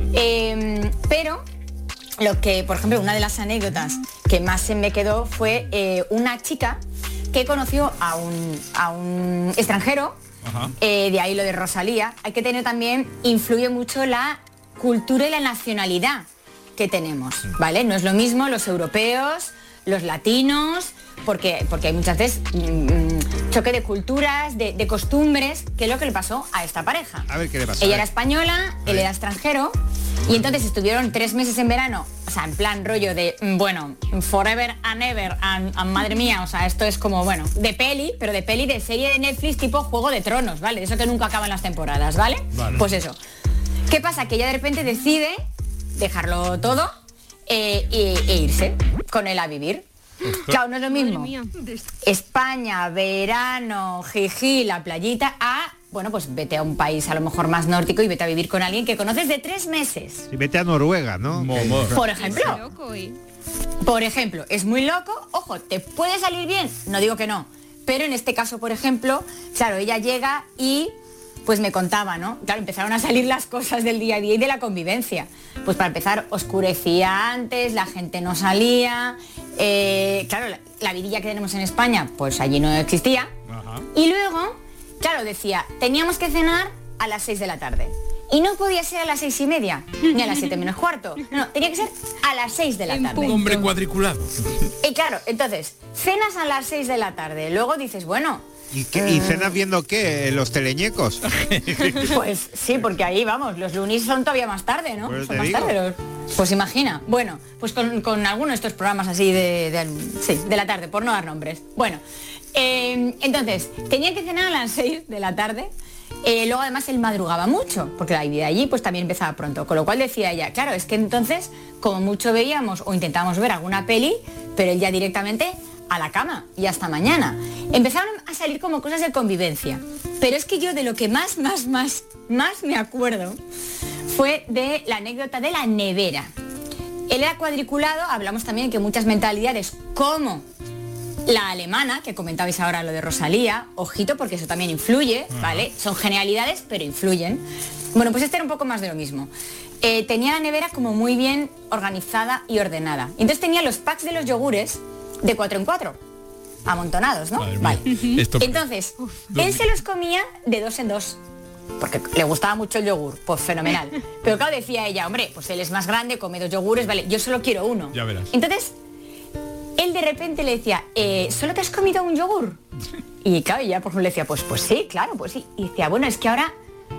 Pero lo que, por ejemplo, una de las anécdotas que más se me quedó fue una chica que conoció a un extranjero. De ahí lo de Rosalía. Hay que tener también, influye mucho la cultura y la nacionalidad que tenemos, ¿vale? No es lo mismo los europeos, los latinos, porque hay muchas veces choque de culturas, de costumbres, que es lo que le pasó a esta pareja. A ver qué le pasó. Ella era española, él era extranjero, y entonces estuvieron 3 meses en verano, o sea, en plan rollo de, bueno, forever and ever, and madre mía, o sea, esto es como, bueno, de peli, pero de peli de serie de Netflix tipo Juego de Tronos, ¿vale? Eso que nunca acaban las temporadas, ¿vale? Pues eso. ¿Qué pasa? Que ella de repente decide dejarlo todo e irse con él a vivir. Claro, no es lo mismo España, verano, jiji, la playita, bueno, pues vete a un país a lo mejor más nórdico y vete a vivir con alguien que conoces de 3 meses. Y vete a Noruega, ¿no? Por ejemplo. Por ejemplo, es muy loco, ojo, ¿te puede salir bien? No digo que no, pero en este caso, por ejemplo, claro, ella llega y pues me contaba, ¿no? Claro, empezaron a salir las cosas del día a día y de la convivencia. Pues para empezar, oscurecía antes, la gente no salía, claro, la vidilla que tenemos en España, pues allí no existía. Y luego, claro, decía, teníamos que cenar a las 6 de la tarde. Y no podía ser a las 6:30, ni a las 7 menos cuarto. No, tenía que ser a las 6 de la tarde. Un hombre cuadriculado. Y claro, entonces, cenas a las 6 de la tarde. Luego dices, bueno... ¿Y cenas viendo qué? ¿Los teleñecos? Pues sí, porque ahí, vamos, los lunes son todavía más tarde, ¿no? Pues son más tarde. Pues imagina. Bueno, pues con alguno de estos programas así de la tarde, por no dar nombres. Bueno, entonces, tenía que cenar a las 6 de la tarde. Luego además él madrugaba mucho, porque la vida allí pues también empezaba pronto, con lo cual decía ella, claro, es que entonces como mucho veíamos o intentábamos ver alguna peli, pero él ya directamente a la cama y hasta mañana. Empezaron a salir como cosas de convivencia, pero es que yo de lo que más me acuerdo fue de la anécdota de la nevera. Él era cuadriculado, hablamos también que muchas mentalidades como la alemana, que comentabais ahora lo de Rosalía, ojito porque eso también influye, ¿vale? Son genialidades, pero influyen. Bueno, pues este era un poco más de lo mismo. Tenía la nevera como muy bien organizada y ordenada. Entonces tenía los packs de los yogures de 4 en 4, amontonados, ¿no? Vale. Entonces, él se los comía de 2 en 2. Porque le gustaba mucho el yogur, pues fenomenal. Pero claro, decía ella, hombre, pues él es más grande, come 2 yogures, vale, yo solo quiero uno. Ya verás. Entonces, él de repente le decía, ¿solo te has comido un yogur? Y claro, ella por ejemplo le decía, pues sí, claro, pues sí. Y decía, bueno, es que ahora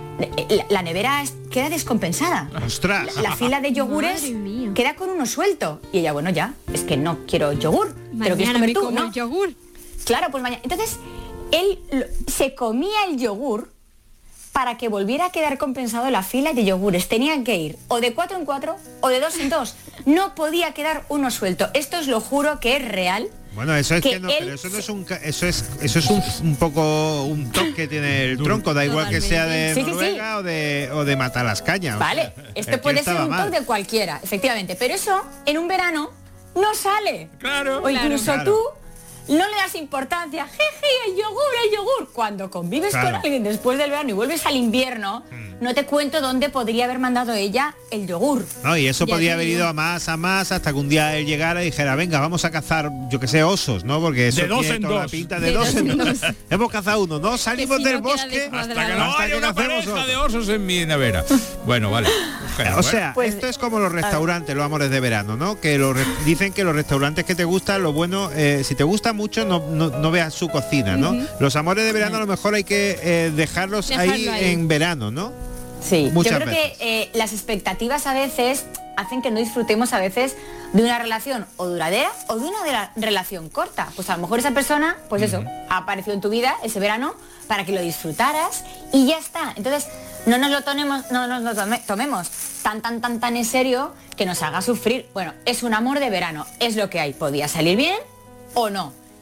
la nevera queda descompensada. ¡Ostras! La fila de yogures queda con uno suelto. Y ella, bueno, ya, es que no quiero yogur. Pero quieres comer tú, ¿no? Yogur. Claro, pues mañana. Entonces, él se comía el yogur para que volviera a quedar compensado la fila de yogures. Tenían que ir o de 4 en 4 o de 2 en 2. No podía quedar uno suelto. Esto os lo juro que es real. Bueno, eso es que no, pero eso no es eso es un poco un toque que tiene el tronco, da igual que sea de Noruega o de Matalascaña. Vale, esto puede ser un toque de cualquiera, efectivamente, pero eso en un verano no sale. Claro. O incluso tú no le das importancia, jeje, el yogur. Cuando convives con alguien después del verano y vuelves al invierno, no te cuento dónde podría haber mandado ella el yogur. No, y eso podía haber ido a más, hasta que un día él llegara y dijera, venga, vamos a cazar, yo que sé, osos, ¿no? Porque eso de 2 en 2. La pinta de 2 en 2. Hemos cazado uno, ¿no? Salimos del bosque hasta que no haya una pareja de osos en mi nevera. Bueno, vale. O sea, pues, esto es como los restaurantes, los amores de verano, ¿no? Que dicen que los restaurantes que te gustan, lo bueno, si te gusta mucho, no veas su cocina, ¿no? Los amores de verano a lo mejor hay que dejarlos ahí en verano, ¿no? Sí, yo creo que las expectativas a veces hacen que no disfrutemos a veces de una relación o duradera o de una relación corta. Pues a lo mejor esa persona, pues eso, ha aparecido en tu vida ese verano para que lo disfrutaras y ya está. Entonces, no nos lo tomemos tan en serio que nos haga sufrir. Bueno, es un amor de verano, es lo que hay. Podía salir bien o no.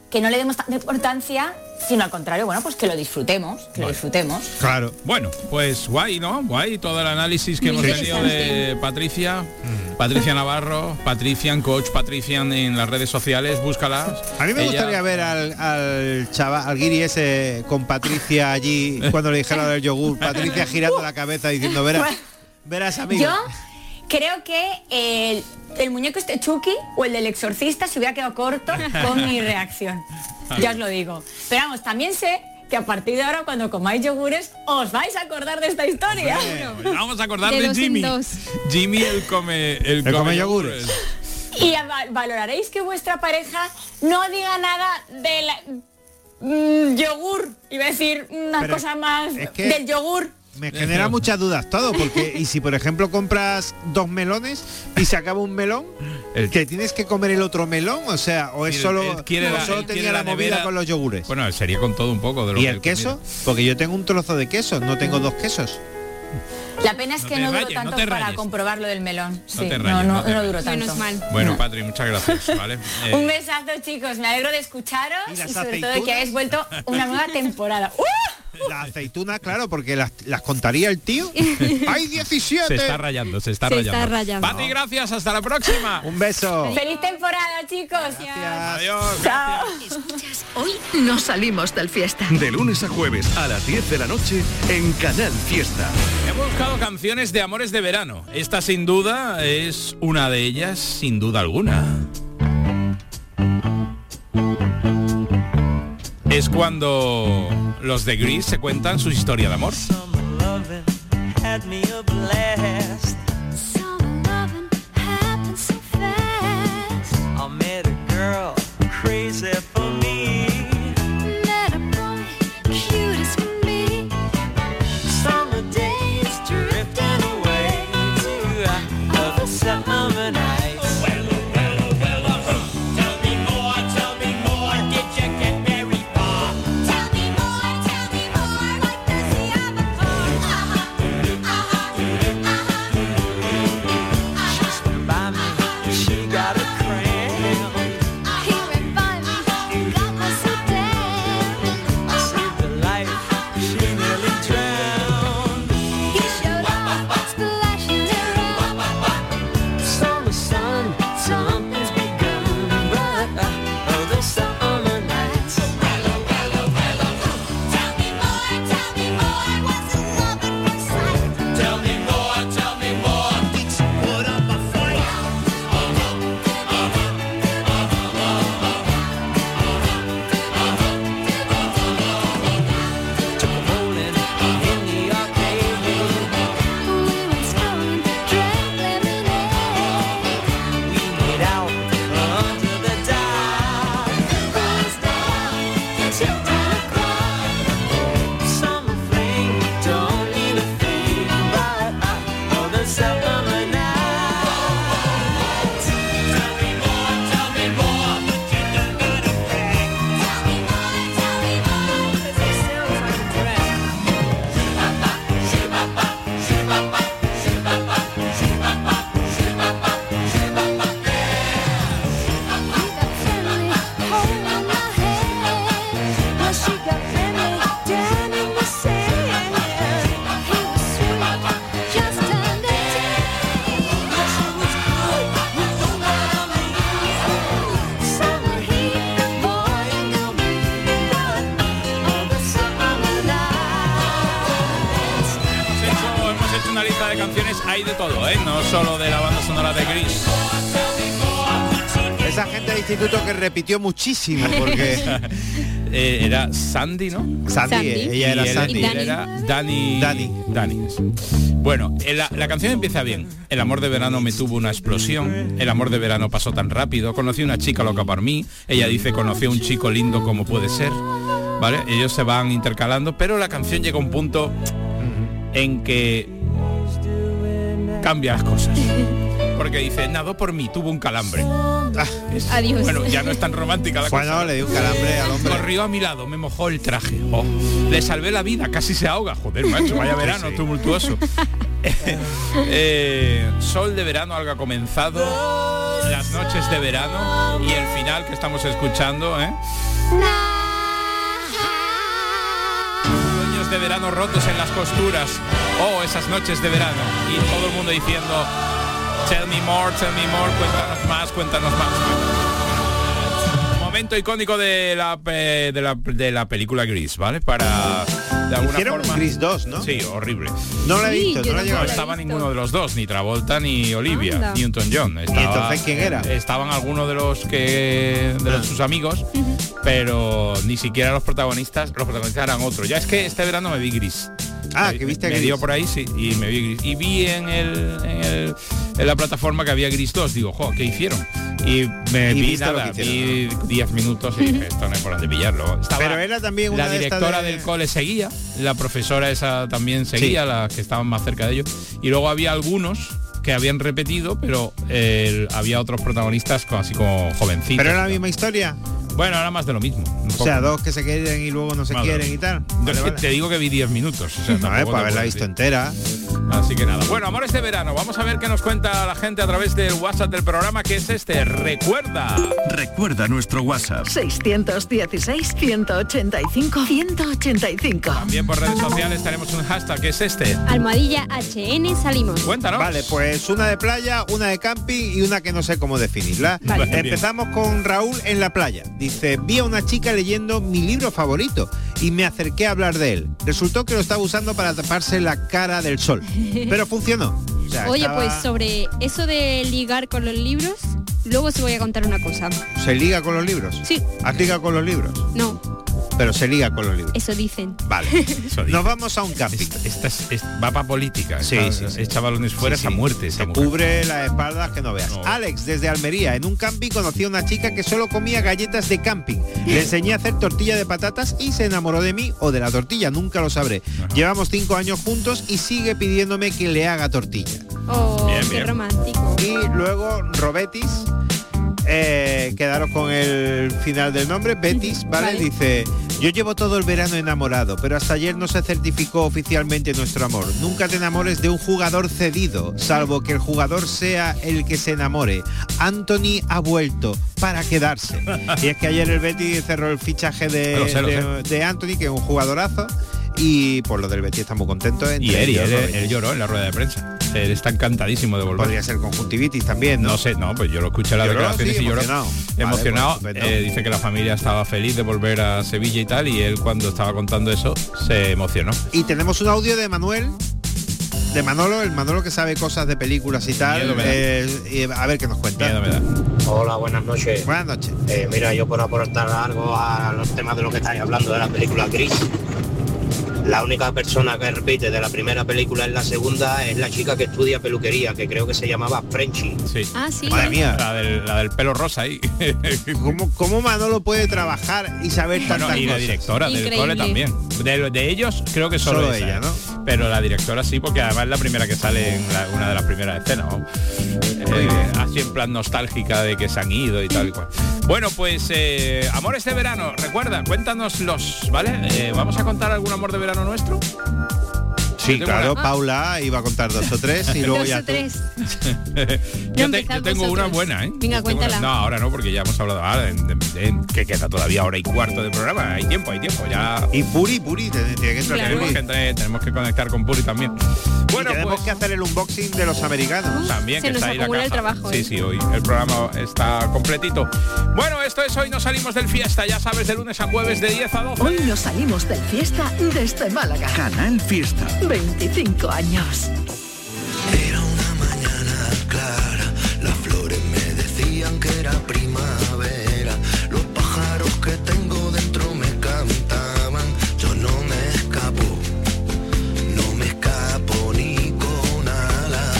que no le demos tanta importancia, sino al contrario, bueno, pues que lo disfrutemos, Claro. Bueno, pues guay, ¿no? Guay todo el análisis que hemos tenido de Patricia. Patricia Navarro, Patrician, Coach Patrician en las redes sociales, búscala. A mí me gustaría ver al chaval, al guiri ese con Patricia allí cuando le dijeron del yogur, Patricia girando la cabeza diciendo, verás amigo. Yo creo que el muñeco este Chucky o el del exorcista se hubiera quedado corto con mi reacción. Ya os lo digo. Pero vamos, también sé que a partir de ahora cuando comáis yogures os vais a acordar de esta historia. Vamos a acordar de Jimmy. Jimmy el come yogures. Y valoraréis que vuestra pareja no diga nada del yogur. Iba a decir una cosa más del yogur. Me genera muchas dudas todo, porque y si por ejemplo compras 2 melones y se acaba un melón, ¿te tienes que comer el otro melón? O sea, o es solo tenía la movida con los yogures. Bueno, sería con todo un poco de lo ¿Y que el queso? Porque yo tengo un trozo de queso, no tengo 2 quesos. La pena es que no duró tanto para comprobar lo del melón. No duró tanto. Menos mal. Bueno, Patri, muchas gracias, ¿vale? Un besazo, chicos. Me alegro de escucharos y sobre todo de que hayáis vuelto una nueva temporada. La aceituna, claro, porque las contaría el tío. ¡Hay 17! Se está rayando. Patri, gracias, hasta la próxima. Un beso. ¡Feliz temporada, chicos! Gracias. Adiós. Chao. Escuchas, hoy no salimos del fiesta. De lunes a jueves a las 10 de la noche en Canal Fiesta. Hemos buscado canciones de amores de verano. Esta sin duda es una de ellas, sin duda alguna. Es cuando los de Gris se cuentan su historia de amor. Hay de todo, no solo de la banda sonora de Gris. Esa gente de instituto que repitió muchísimo porque era Sandy, ¿no? Sandy. Ella era Sandy. Y él era Dani. Bueno, la canción empieza bien. El amor de verano me tuvo una explosión. El amor de verano pasó tan rápido. Conocí una chica loca por mí. Ella dice, conocí a un chico lindo como puede ser. ¿Vale? Ellos se van intercalando, pero la canción llega a un punto en que cambia las cosas. Porque dice, nadó por mí, tuvo un calambre. Adiós. Bueno, ya no es tan romántica la cosa. Bueno, le dio un calambre al hombre. Corrió a mi lado, me mojó el traje. Le salvé la vida, casi se ahoga. Joder, macho, vaya verano, sí. Tumultuoso. Sol de verano, algo ha comenzado. Las noches de verano y el final que estamos escuchando, Sueños de verano rotos en las costuras. Oh, esas noches de verano. Y todo el mundo diciendo, tell me more, cuéntanos más. Momento icónico de la película Gris, ¿vale? Para de alguna Hicieron forma. Gris 2, ¿no? Sí, horrible. No la he visto, no la he llegado. No estaba ninguno de los dos, ni Travolta ni Olivia, Anda. Newton-John. ¿Y entonces quién era? Estaban algunos de sus amigos, pero ni siquiera los protagonistas eran otros. Ya es que este verano me vi Gris. Que viste me Gris. dio por ahí, sí, y me vi Gris. Y vi en la plataforma que había Gris 2, digo, jo, ¿qué hicieron? Y me vi nada, vi 10 minutos y dije, esto no hay por dónde pillarlo. Pero era también una la de directora estas de... del cole seguía, la profesora esa también seguía, las que estaban más cerca de ellos. Y luego había algunos que habían repetido, pero había otros protagonistas así como jovencitos. ¿Pero era la misma historia? Bueno, era más de lo mismo. O sea, dos que se quieren y luego no se quieren y tal. Vale. Te digo que vi 10 minutos. O sea, no, para haberla visto entera. Así que nada. Bueno, amores de verano. Vamos a ver qué nos cuenta la gente a través del WhatsApp del programa, que es este. Recuerda nuestro WhatsApp. 600-185-185. También por redes sociales tenemos un hashtag, que es este. Almohadilla HN Salimos. Cuéntanos. Vale, pues una de playa, una de camping y una que no sé cómo definirla. Vale. Empezamos con Raúl en la playa. Dice, vi a una chica leyendo mi libro favorito y me acerqué a hablar de él. Resultó que lo estaba usando para taparse la cara del sol, pero funcionó. O sea, Oye, pues sobre eso de ligar con los libros, luego os voy a contar una cosa. ¿Se liga con los libros? Sí. ¿Has ligado con los libros? No, Pero se liga con los libros. eso dicen. Vale. Nos vamos a un camping. Va para política. Sí. Echa balones fuera, esa muerte. Se cubre las espaldas que no veas. No. Alex, desde Almería, en un camping conocí a una chica que solo comía galletas de camping. Le enseñé a hacer tortilla de patatas y se enamoró de mí o de la tortilla, nunca lo sabré. Ajá. Llevamos 5 años juntos y sigue pidiéndome que le haga tortilla. Oh, Bien, qué bien. romántico. Y luego Robetis, quedaros con el final del nombre, Betis, ¿vale? Vale. Dice, yo llevo todo el verano enamorado, pero hasta ayer no se certificó oficialmente nuestro amor. Nunca te enamores de un jugador cedido, salvo que el jugador sea el que se enamore. Anthony ha vuelto para quedarse. Y es que ayer el Betis cerró el fichaje Lo sé. de Anthony, que es un jugadorazo, y por lo del Betis estamos contentos. Y él lloró en la rueda de prensa. Él está encantadísimo de volver. Podría ser conjuntivitis también, ¿no? No sé, no, pues yo lo escuché en las Lloró, declaraciones sí, y lloró. emocionado. Emocionado. Vale, pues, Dice que la familia estaba feliz de volver a Sevilla y tal, y él cuando estaba contando eso se emocionó. Y tenemos un audio de Manuel, de Manolo, el Manolo que sabe cosas de películas y tal. Miedo me da. Y a ver qué nos cuenta. Miedo me da. Hola, buenas noches. Buenas noches. Mira, yo por aportar algo a los temas de lo que estáis hablando de la película Gris, la única persona que repite de la primera película en la segunda es la chica que estudia peluquería, que creo que se llamaba Frenchy. Sí. Ah, sí. Madre mía. La del pelo rosa ahí. ¿Cómo Manolo puede trabajar y saber Bueno, tantas y la cosas? directora del Increíble. cole también. De ellos creo que solo Solo esa, ella, ¿no? Pero la directora sí, porque además es la primera que sale en una de las primeras escenas, ¿no? Así en plan nostálgica de que se han ido y tal y cual. Bueno, pues amores de verano, recuerda, cuéntanos ¿vale? ¿Vamos a contar algún amor de verano nuestro? Sí, Yo tengo claro, una- Paula iba a contar 2 o 3 y luego Dos ya o tú. tres. yo empezad tengo una vosotros. buena, ¿eh? Venga, Yo tengo una- cuéntala. No, ahora no, porque ya hemos hablado que queda todavía hora y cuarto de programa. Hay tiempo, ya. Y Puri, tiene que entrar Claro. Puri. Tenemos que conectar con Puri también. Bueno, Y tenemos pues que hacer el unboxing de los americanos. también Se que nos está ahí la acumula el caja. trabajo, Sí, ¿eh? sí, hoy el programa está completito. Bueno, esto es Hoy Nos Salimos del Fiesta, ya sabes, de lunes a jueves de 10 a 12. Hoy nos salimos del fiesta desde Málaga. Canal Fiesta. 25 años. Era una mañana clara, las flores me decían que era primavera, los pájaros que tengo dentro me cantaban, yo no me escapo ni con alas.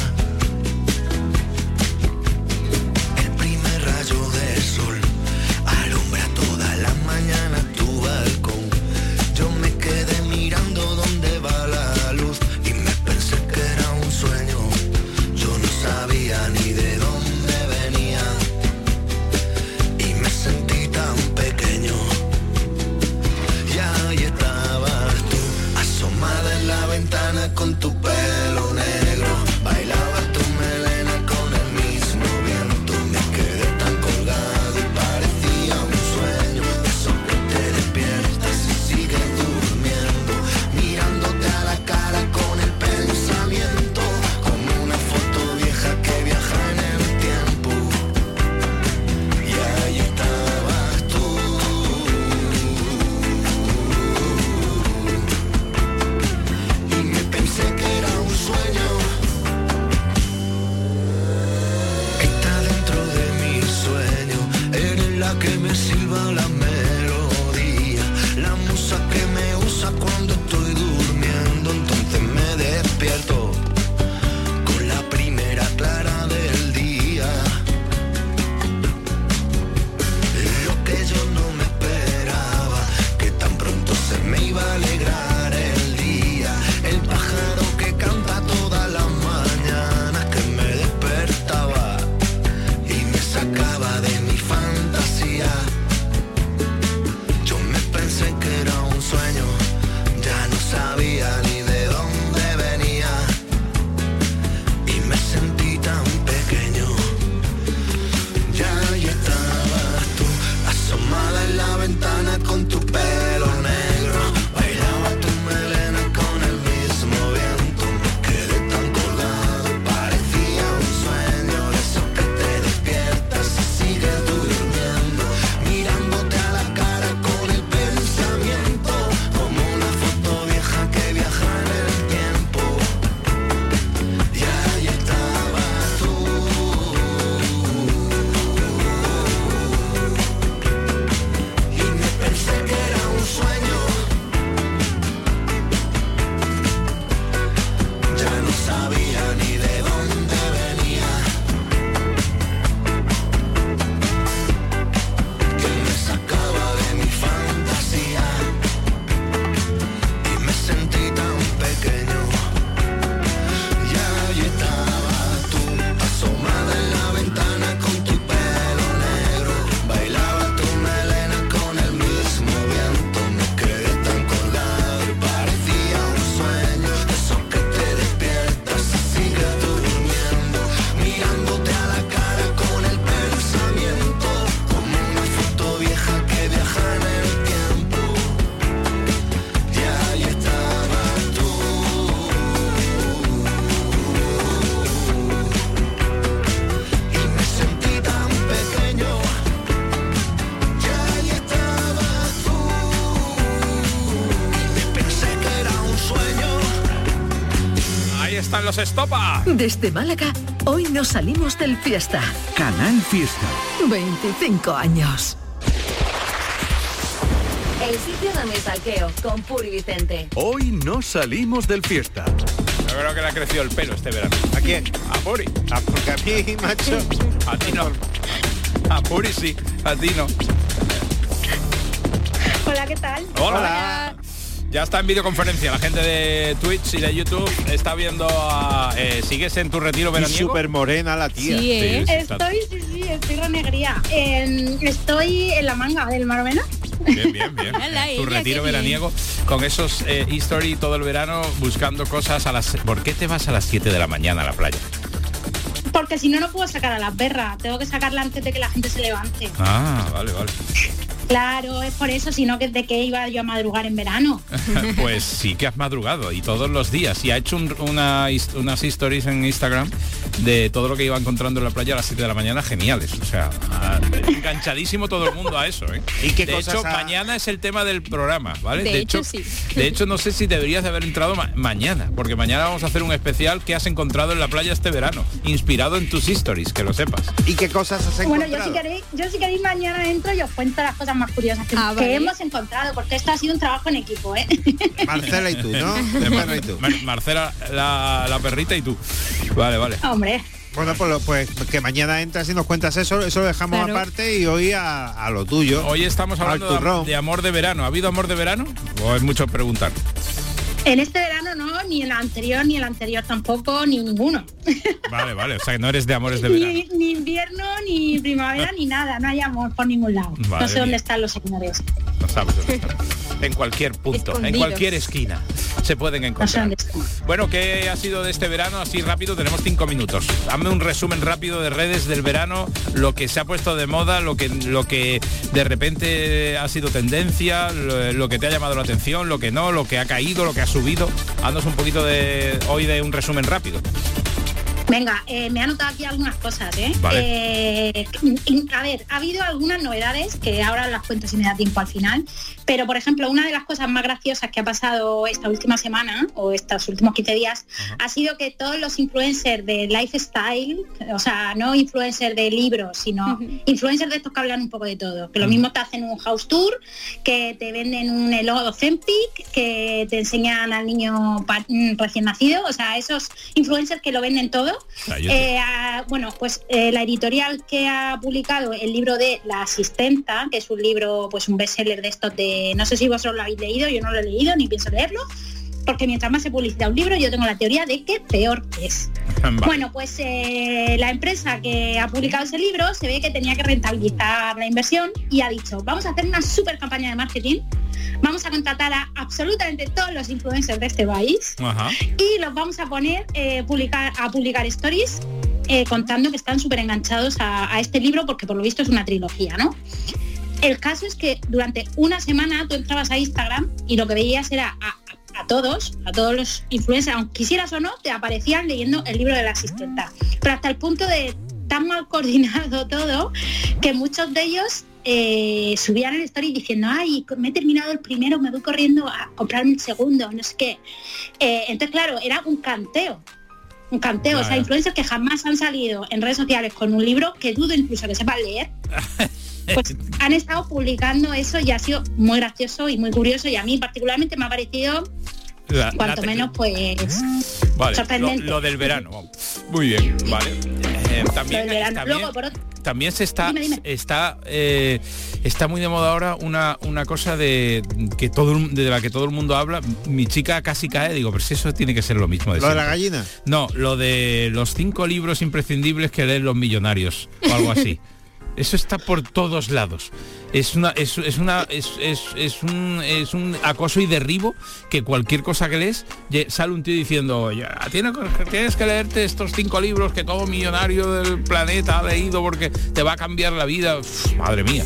El primer rayo de sol alumbra todas las mañanas tu balcón, yo me quedé mirando dónde va la luz y me pensé que era que me silba la melodía, la musa que me usa cuando estoy durmiendo, entonces me despierto con la primera clara del día. Lo que yo no me esperaba, que tan pronto se me iba a alegrar el día, el pájaro que canta todas las mañanas, que me despertaba y me sacaba de mi fantasía. Yo me pensé que era un sueño, ya no sabía ni de dónde venía y me sentí tan pequeño. Ya ahí estabas tú, asomada en la ventana con tu pelo negro, bailaba tu melena con el mismo viento, me quedé tan colgado, parecía un sueño de esos que te despiertas y sigues durmiendo, mirándote a la cara con el pensamiento, como una foto vieja que viaja en el tiempo. Y ahí estabas tú, y me pensé que era un sueño, ya no sabía ni de dónde venía, que me sacaba de mi fantasía y me sentí tan pequeño. Y ahí estabas tú, asomada en la ventana con tu pelo negro, bailaba tu melena con el mismo viento, me quedé tan colgado y parecía un sueño, esos que te despiertas y sigues durmiendo, mirándote a la cara con el pensamiento, como una foto vieja que viaja en el tiempo. Y ahí estabas tú, y me sentí tan pequeño. Y ahí estabas tú, y me pensé que era un sueño. Ahí están los Estopa. Desde Málaga, hoy nos salimos del Fiesta. Canal Fiesta. 25 años. El sitio donde salqueo con Puri Vicente. Hoy no salimos del Fiesta. Yo creo que le ha crecido el pelo este verano. ¿A quién? A Puri. Ah, porque a mí, macho. A ti no. A Puri sí, a ti no. Hola, ¿qué tal? Hola. Ya está en videoconferencia la gente de Twitch y de YouTube. Está viendo a... ¿Sigues en tu retiro Y veraniego? súper morena la tía. Sí, ¿eh? Estoy renegría. Estoy en la manga del Maromena. Bien, bien, bien. Hola, Tu ella, retiro qué bien. veraniego con esos history todo el verano buscando cosas a las... ¿Por qué te vas a las 7 de la mañana a la playa? Porque si no, no puedo sacar a la perra. Tengo que sacarla antes de que la gente se levante. Ah, vale, vale. Claro, es por eso, sino que de qué iba yo a madrugar en verano. Pues sí que has madrugado y todos los días. Y ha hecho unas stories en Instagram de todo lo que iba encontrando en la playa a las 7 de la mañana, geniales. O sea, enganchadísimo todo el mundo a eso, ¿eh? ¿Y qué de cosas hecho, ha- mañana es el tema del programa, ¿vale? De hecho, sí. De hecho, no sé si deberías de haber entrado mañana, porque mañana vamos a hacer un especial que has encontrado en la playa este verano, inspirado en tus stories, que lo sepas. ¿Y qué cosas has Bueno, encontrado? yo si queréis mañana entro y os cuento las cosas más curiosas que, Ah, que vale. hemos encontrado, porque esto ha sido un trabajo en equipo, ¿eh? Marcela y tú, ¿no? Marcela y tú. Marcela, la perrita y tú. Vale, vale. Hombre. Bueno, pues que mañana entras y nos cuentas eso lo dejamos Claro. aparte y hoy a lo tuyo. Hoy estamos Al hablando turrón. de amor de verano. ¿Ha habido amor de verano? ¿O es mucho preguntar? En este verano no, ni el anterior tampoco, ni ninguno. Vale, vale. O sea, que no eres de amores de verano. Ni invierno, ni primavera, ni nada. No hay amor por ningún lado. Madre No sé dónde mía. están los señores. No sabes dónde están. En cualquier punto, en Escondidos. cualquier esquina se pueden No sé encontrar. dónde están. Bueno, ¿qué ha sido de este verano? Así rápido, tenemos 5 minutos. Hazme un resumen rápido de redes del verano, lo que se ha puesto de moda, lo que de repente ha sido tendencia, lo que te ha llamado la atención, lo que no, lo que ha caído, lo que ha subido. Haznos un poquito de hoy de un resumen rápido. Venga, me he anotado aquí algunas cosas, ¿eh? Vale. A ver, ha habido algunas novedades que ahora las cuento si me da tiempo al final, pero por ejemplo, una de las cosas más graciosas que ha pasado esta última semana o estos últimos 15 días ha sido que todos los influencers de lifestyle, o sea, no influencers de libros, sino influencers de estos que hablan un poco de todo, que lo mismo te hacen un house tour, que te venden un helado Ozempic, que te enseñan al niño recién nacido, o sea, esos influencers que lo venden todo. Bueno, pues la editorial que ha publicado el libro de La Asistenta, que es un libro, pues un bestseller de estos de, no sé si vosotros lo habéis leído, yo no lo he leído ni pienso leerlo, porque mientras más se publicita un libro, yo tengo la teoría de que peor es. Vale. Bueno, pues la empresa que ha publicado ese libro se ve que tenía que rentabilizar la inversión y ha dicho, vamos a hacer una super campaña de marketing, vamos a contratar a absolutamente todos los influencers de este país y los vamos a poner a publicar stories contando que están súper enganchados a este libro, porque por lo visto es una trilogía, ¿no? El caso es que durante una semana tú entrabas a Instagram y lo que veías era a todos los influencers, aunque quisieras o no, te aparecían leyendo el libro de La Asistenta. Pero hasta el punto de tan mal coordinado todo, que muchos de ellos subían el story diciendo, ay, me he terminado el primero, me voy corriendo a comprarme el segundo, no sé qué. Entonces, claro, era un canteo. Claro. O sea, influencers que jamás han salido en redes sociales con un libro, que dudo incluso que sepan leer, pues han estado publicando eso y ha sido muy gracioso y muy curioso, y a mí particularmente me ha parecido cuanto menos pues vale, sorprendente. Lo del verano, muy bien, vale. También se está dime. Está muy de moda ahora una cosa de la que todo el mundo habla. Mi chica casi cae, digo, pero si eso tiene que ser lo mismo de ¿Lo de siempre. la gallina? No, lo de los 5 libros imprescindibles que leen los millonarios o algo así. Eso está por todos lados. Es un acoso y derribo, que cualquier cosa que lees sale un tío diciendo, tienes que leerte estos 5 libros que todo millonario del planeta ha leído porque te va a cambiar la vida. Uf, madre mía.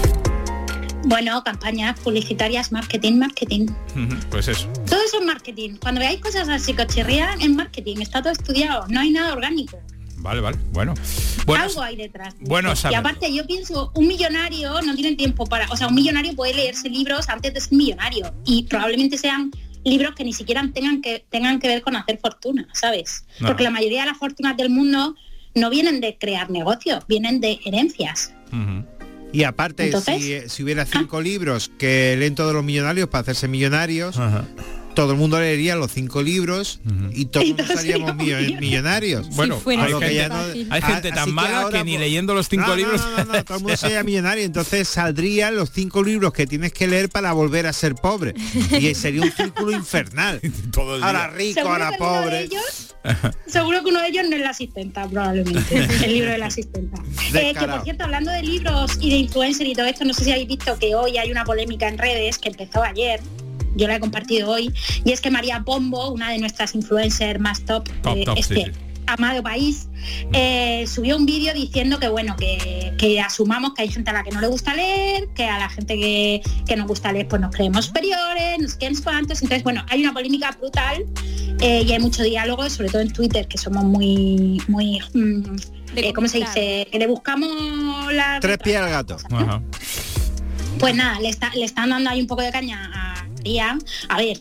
Bueno, campañas publicitarias, marketing. Pues eso. Todo eso es marketing. Cuando veáis cosas así que chirrían, es marketing. Está todo estudiado. No hay nada orgánico. Vale, bueno, algo hay detrás. Bueno, y aparte yo pienso, un millonario no tiene tiempo para, o sea, un millonario puede leerse libros antes de ser millonario, y probablemente sean libros que ni siquiera tengan que ver con hacer fortuna, ¿sabes? No. Porque la mayoría de las fortunas del mundo no vienen de crear negocios, vienen de herencias. Y aparte, entonces, si hubiera 5 libros que leen todos los millonarios para hacerse millonarios, todo el mundo leería los 5 libros y todos seríamos millonarios. Bueno, hay gente tan mala ahora, que ni leyendo los 5 libros... No, todo el mundo sería millonario. Entonces saldrían los 5 libros que tienes que leer para volver a ser pobre. Y sería un círculo infernal. Ahora rico, ahora pobre. Seguro que uno de ellos no es La Asistenta, probablemente. El libro de La Asistenta. Que por cierto, hablando de libros y de influencer y todo esto, no sé si habéis visto que hoy hay una polémica en redes que empezó ayer. Yo la he compartido hoy, y es que María Pombo, una de nuestras influencers más top sí. Amado país, subió un vídeo diciendo que bueno, que asumamos que hay gente a la que no le gusta leer, que a la gente que nos gusta leer pues nos creemos superiores, no sé qué, cuántos. Entonces bueno, hay una polémica brutal y hay mucho diálogo, sobre todo en Twitter, que somos muy ¿cómo se dice? Que le buscamos la... 3 pies al gato. Ajá. Pues nada, le están dando ahí un poco de caña a María. A ver,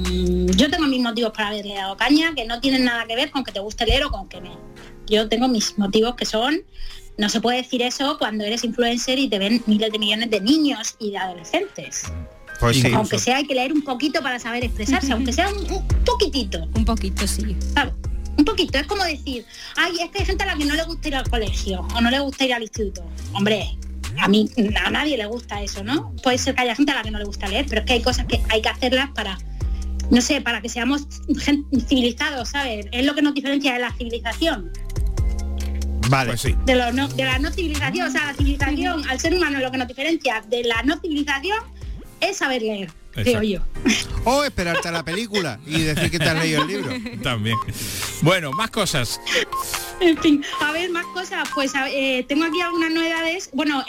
yo tengo mis motivos para haberle dado caña, que no tienen nada que ver con que te guste leer o con que no. Yo tengo mis motivos, que son, no se puede decir eso cuando eres influencer y te ven miles de millones de niños y de adolescentes. Pues sí, aunque sea, hay que leer un poquito para saber expresarse, aunque sea un poquitito. Un poquito, sí. ¿Sabes? Un poquito, es como decir, ay, es que hay gente a la que no le gusta ir al colegio o no le gusta ir al instituto. Hombre, a nadie le gusta eso, ¿no? Puede ser que haya gente a la que no le gusta leer, pero es que hay cosas que hay que hacerlas para, no sé, para que seamos civilizados, ¿sabes? Es lo que nos diferencia de la civilización. Vale, pues sí. De la no civilización, o sea, la civilización al ser humano, lo que nos diferencia de la no civilización es saber leer. Creo yo. O esperarte a la película y decir que te has leído el libro. También. Bueno, más cosas. En fin, a ver, más cosas. Pues tengo aquí algunas novedades. Bueno,